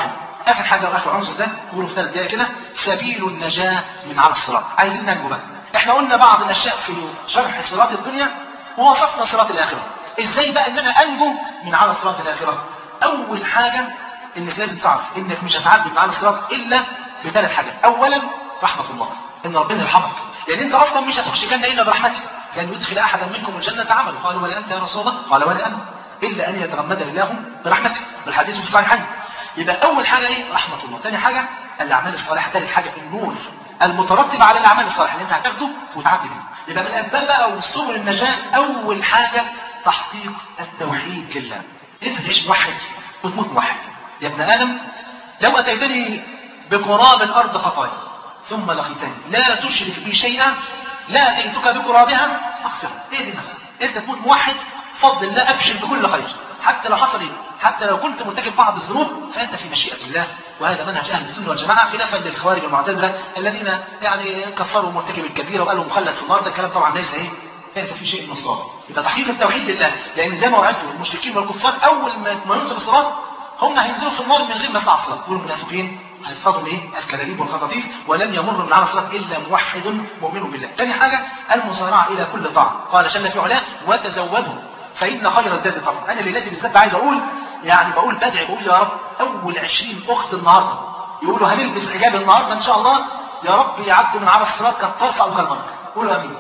اخر حاجه واخر عنصر ده نقوله في ثلاث دقائق كده، سبيل النجاه من على الصراط. عايزين ننجو بقى. احنا قلنا بعض الاشياء في شرح صراط الدنيا ووصفنا صراط الاخره. ازاي بقى ان انا انجو من على صراط الاخره؟ اول حاجه انك لازم تعرف انك مش هتعدي من على الصراط الا بثلاث حاجات. اولا رحمه الله، ان ربنا يرحمك، لان انت اصلا مش هتخش جنه الا برحمته. لن يدخل احدا منكم الجنه عمله. قالوا ولا انت يا رسول الله؟ قال ولا انا، الا ان يتغمدني الله برحمته، بالحديث في الصحيحين. يبقى اول حاجه ايه؟ رحمه الله. ثاني حاجه الاعمال الصالحه. ثالث حاجه النور المترتب على الاعمال الصالحه اللي انت هتاخده وتعدي منه. يبقى من الاسباب بقى وسبل النجاه اول حاجه تحقيق التوحيد لله. انت تعيش موحد وتموت موحد. يا ابن ادم لو اتيتني بقراب الارض خطايا ثم لقيتني لا تشرك بي شيئا لا اتيتك بقرابها اغفر. ايه دي مثلا؟ انت تموت موحد فضل الله، ابشر بكل خير. حتى لو حصل ايه؟ حتى لو كنت مرتكب بعض الذنوب فانت في مشيئه الله. وهذا منهج اهل السنه والجماعه خلافا للخوارج والمعتزله الذين يعني كفروا مرتكب الكبيره وقالوا مخلد في النار. ده الكلام طبعا ليس ايه؟ ليس في شيء من الصواب. يبقى تحقيق التوحيد لله، لان زي ما وعدتوا المشركين والكفار اول ما ينصب الصراط هم هينزلوا في النار من غير ما يطلع الصراط. والمنافقين هيصطادوا ايه؟ الكلاليب والخطاطيف، ولن يمر من على الصراط الا موحد مؤمن بالله. ثاني حاجه المسارعه الى كل طاعه. قال جل في علاه وتزودوا فان خير الزاد التقوى. انا ليلتي بالذات عايز اقول يعني بقول بدعي بقول يا رب اول عشرين اخت النهارده يقولوا هنلبس حجاب النهارده ان شاء الله، يا رب يعدوا من على الصراط كالطرف او كالبرق. قولوا امين.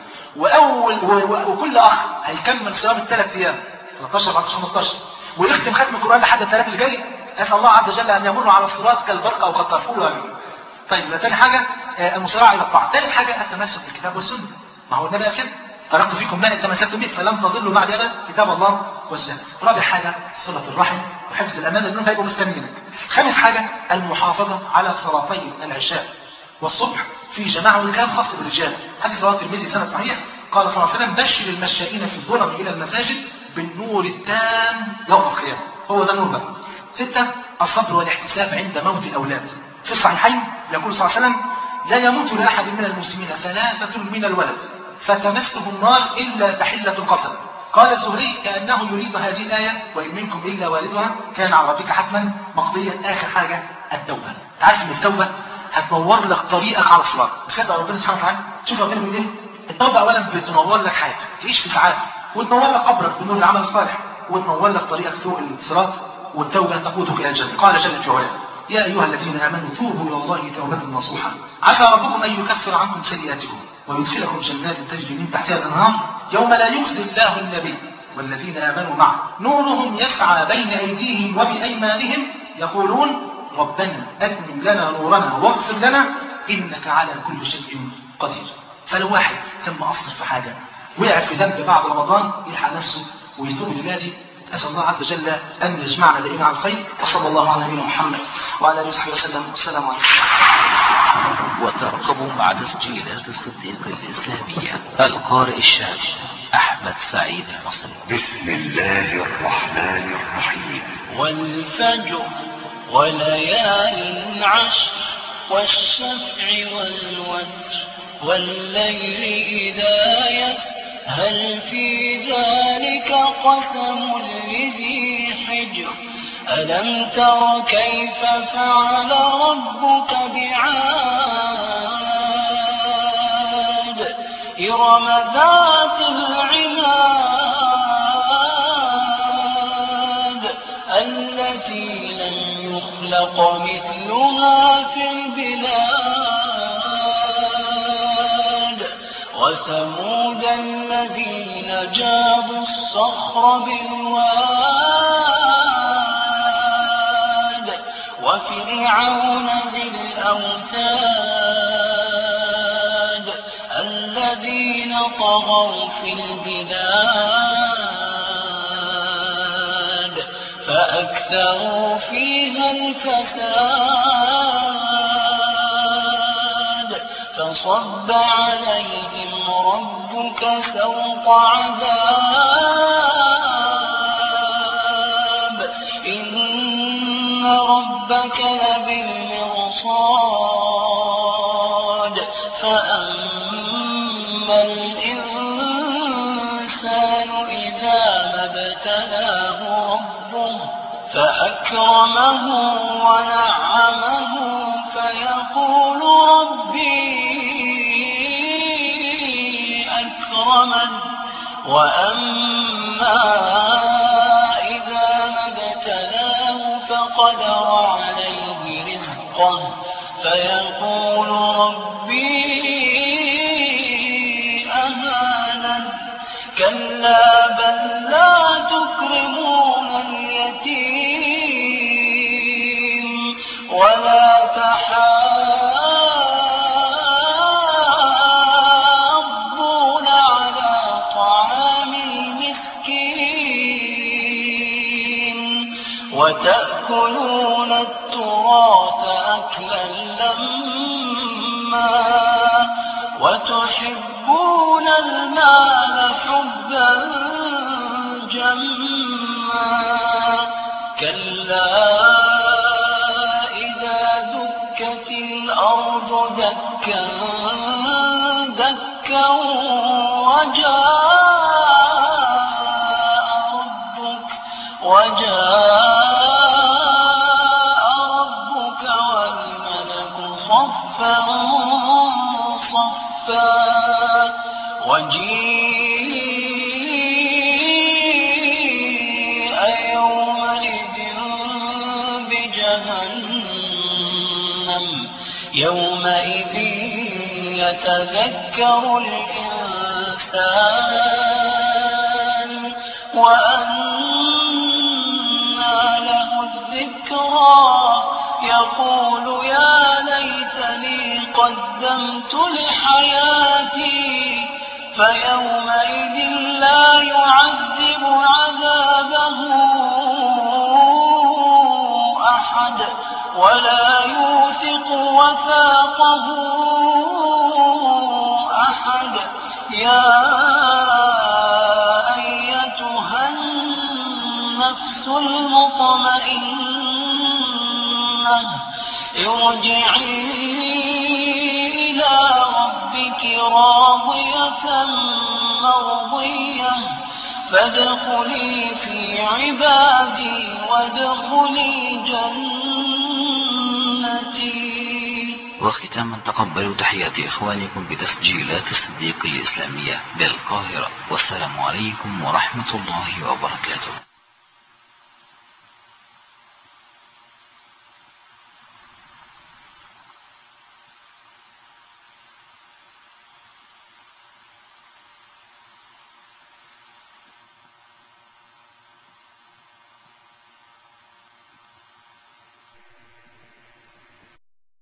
واول وكل اخ هيكمل صيام الثلاث ايام ثلاثة عشر أربعة عشر خمستاشر ويختم ختم القران لحد الثلاث اللي جاي، اسال الله عز وجل ان يمر على الصراط كالبرق او كالطرف. قولوا امين. طيب ثاني حاجه المسارعه الى الطاعه. ثالث حاجه التمسك بالكتاب والسنه. ما هو النبي قال كده تركت فيكم ما ان تمسكتم به فلن تضلوا بعد ابدا كتاب الله والسنه. رابع حاجه صله الرحم وحفظ الامانه لانهم هيبقوا مستنيينك. خامس حاجه المحافظه على صلاتي العشاء والصبح في جماعه، والكلام خاص بالرجال. حديث رواه الترمذي سند صحيح قال صلى الله عليه وسلم بشر المشائين في الظلم الى المساجد بالنور التام يوم القيامه. هو ده النور بقى. سته الصبر والاحتساب عند موت الاولاد. في الصحيحين يقول صلى الله عليه وسلم لا يموت لاحد من المسلمين ثلاثه من الولد فتمسه النار إلا تحلة القسم. قال الزهري كأنه يريد هذه الآية وإن منكم إلا واردها كان على ربك حتما مقضيا. آخر حاجة التوبة. تعرف إن التوبة هتنور لك طريقك على الصراط. بصدق ربنا سبحانه وتعالى. شوف ربنا بيقول إيه؟ التوبة أولا بتنور لك حياتك تعيش في سعادة، وتنور لك قبرك بنور العمل الصالح، وتنور لك طريقك فوق الصراط. والتوبة تقودك إلى الجنة. قال جل في علاه يا أيها الذين آمنوا توبوا إلى الله توبة نصوحا عسى ربكم أن يكفر عنكم سيئاتكم ويدخلكم جنات تجري من تحتها الأنهار يوم لا يخزي الله النبي والذين آمنوا معه نورهم يسعى بين أيديهم وبأيمانهم يقولون ربنا أتمم لنا نورنا واغفر لنا إنك على كل شيء قدير. فلو واحد تم أصلا في حاجة وقع في ذنب بعد رمضان يلحق نفسه ويتوب لله. أسأل الله عز وجل أن يجمعنا دائما على الخير. وصلى الله على نبينا محمد وعلى آله وصحبه وسلم. والسلام عليكم. وترقبوا مع تسجيلات الصديق الإسلامية القارئ الشاب أحمد سعيد المصري. بسم الله الرحمن الرحيم. والفجر وليال عشر والشفع والوتر والليل إذا يسر هل في ذلك قسم لذي حجر ألم تر كيف فعل ربك بعاد إرم ذات العماد التي لم يخلق مثلها في البلاد وثمود الذين جابوا الصخر بالواد وفرعون ذي الأوتاد الذين طغوا في البلاد فأكثروا فيها الفساد فصب عليهم ربك سوط عذاب إن ربك لبالمرصاد فأما الإنسان إذا ما ابتلاه ربه فأكرمه ونعمه وأما إذا ما ابتلاه فقدر عليه رزقه فيقول ربي أهانن كلا بل لا تكرمون اليتيم ولا تحاضون على طعام المسكين وتأكلون التراث أكلا لما وتحبون المال حبا جما كلا إذا دكت الأرض دكا دكا وجاء ربك وجاء ربك والملك صفا صفا وجيء يومئذ بجهنم يومئذ يتذكر الإنسان وأنى له الذكرى يقول يا ليتني قدمت لحياتي فيومئذ لا يعذب عذابه أحد ولا يوثق وثاقه أحد يا أيتها النفس المطمئنة ارجعي إلى ربك راضية مرضية فادخلي في عبادي وادخلي جنتي. وختاما تقبلوا تحيات إخوانكم بتسجيلات الصديق الإسلامية بالقاهرة، والسلام عليكم ورحمة الله وبركاته.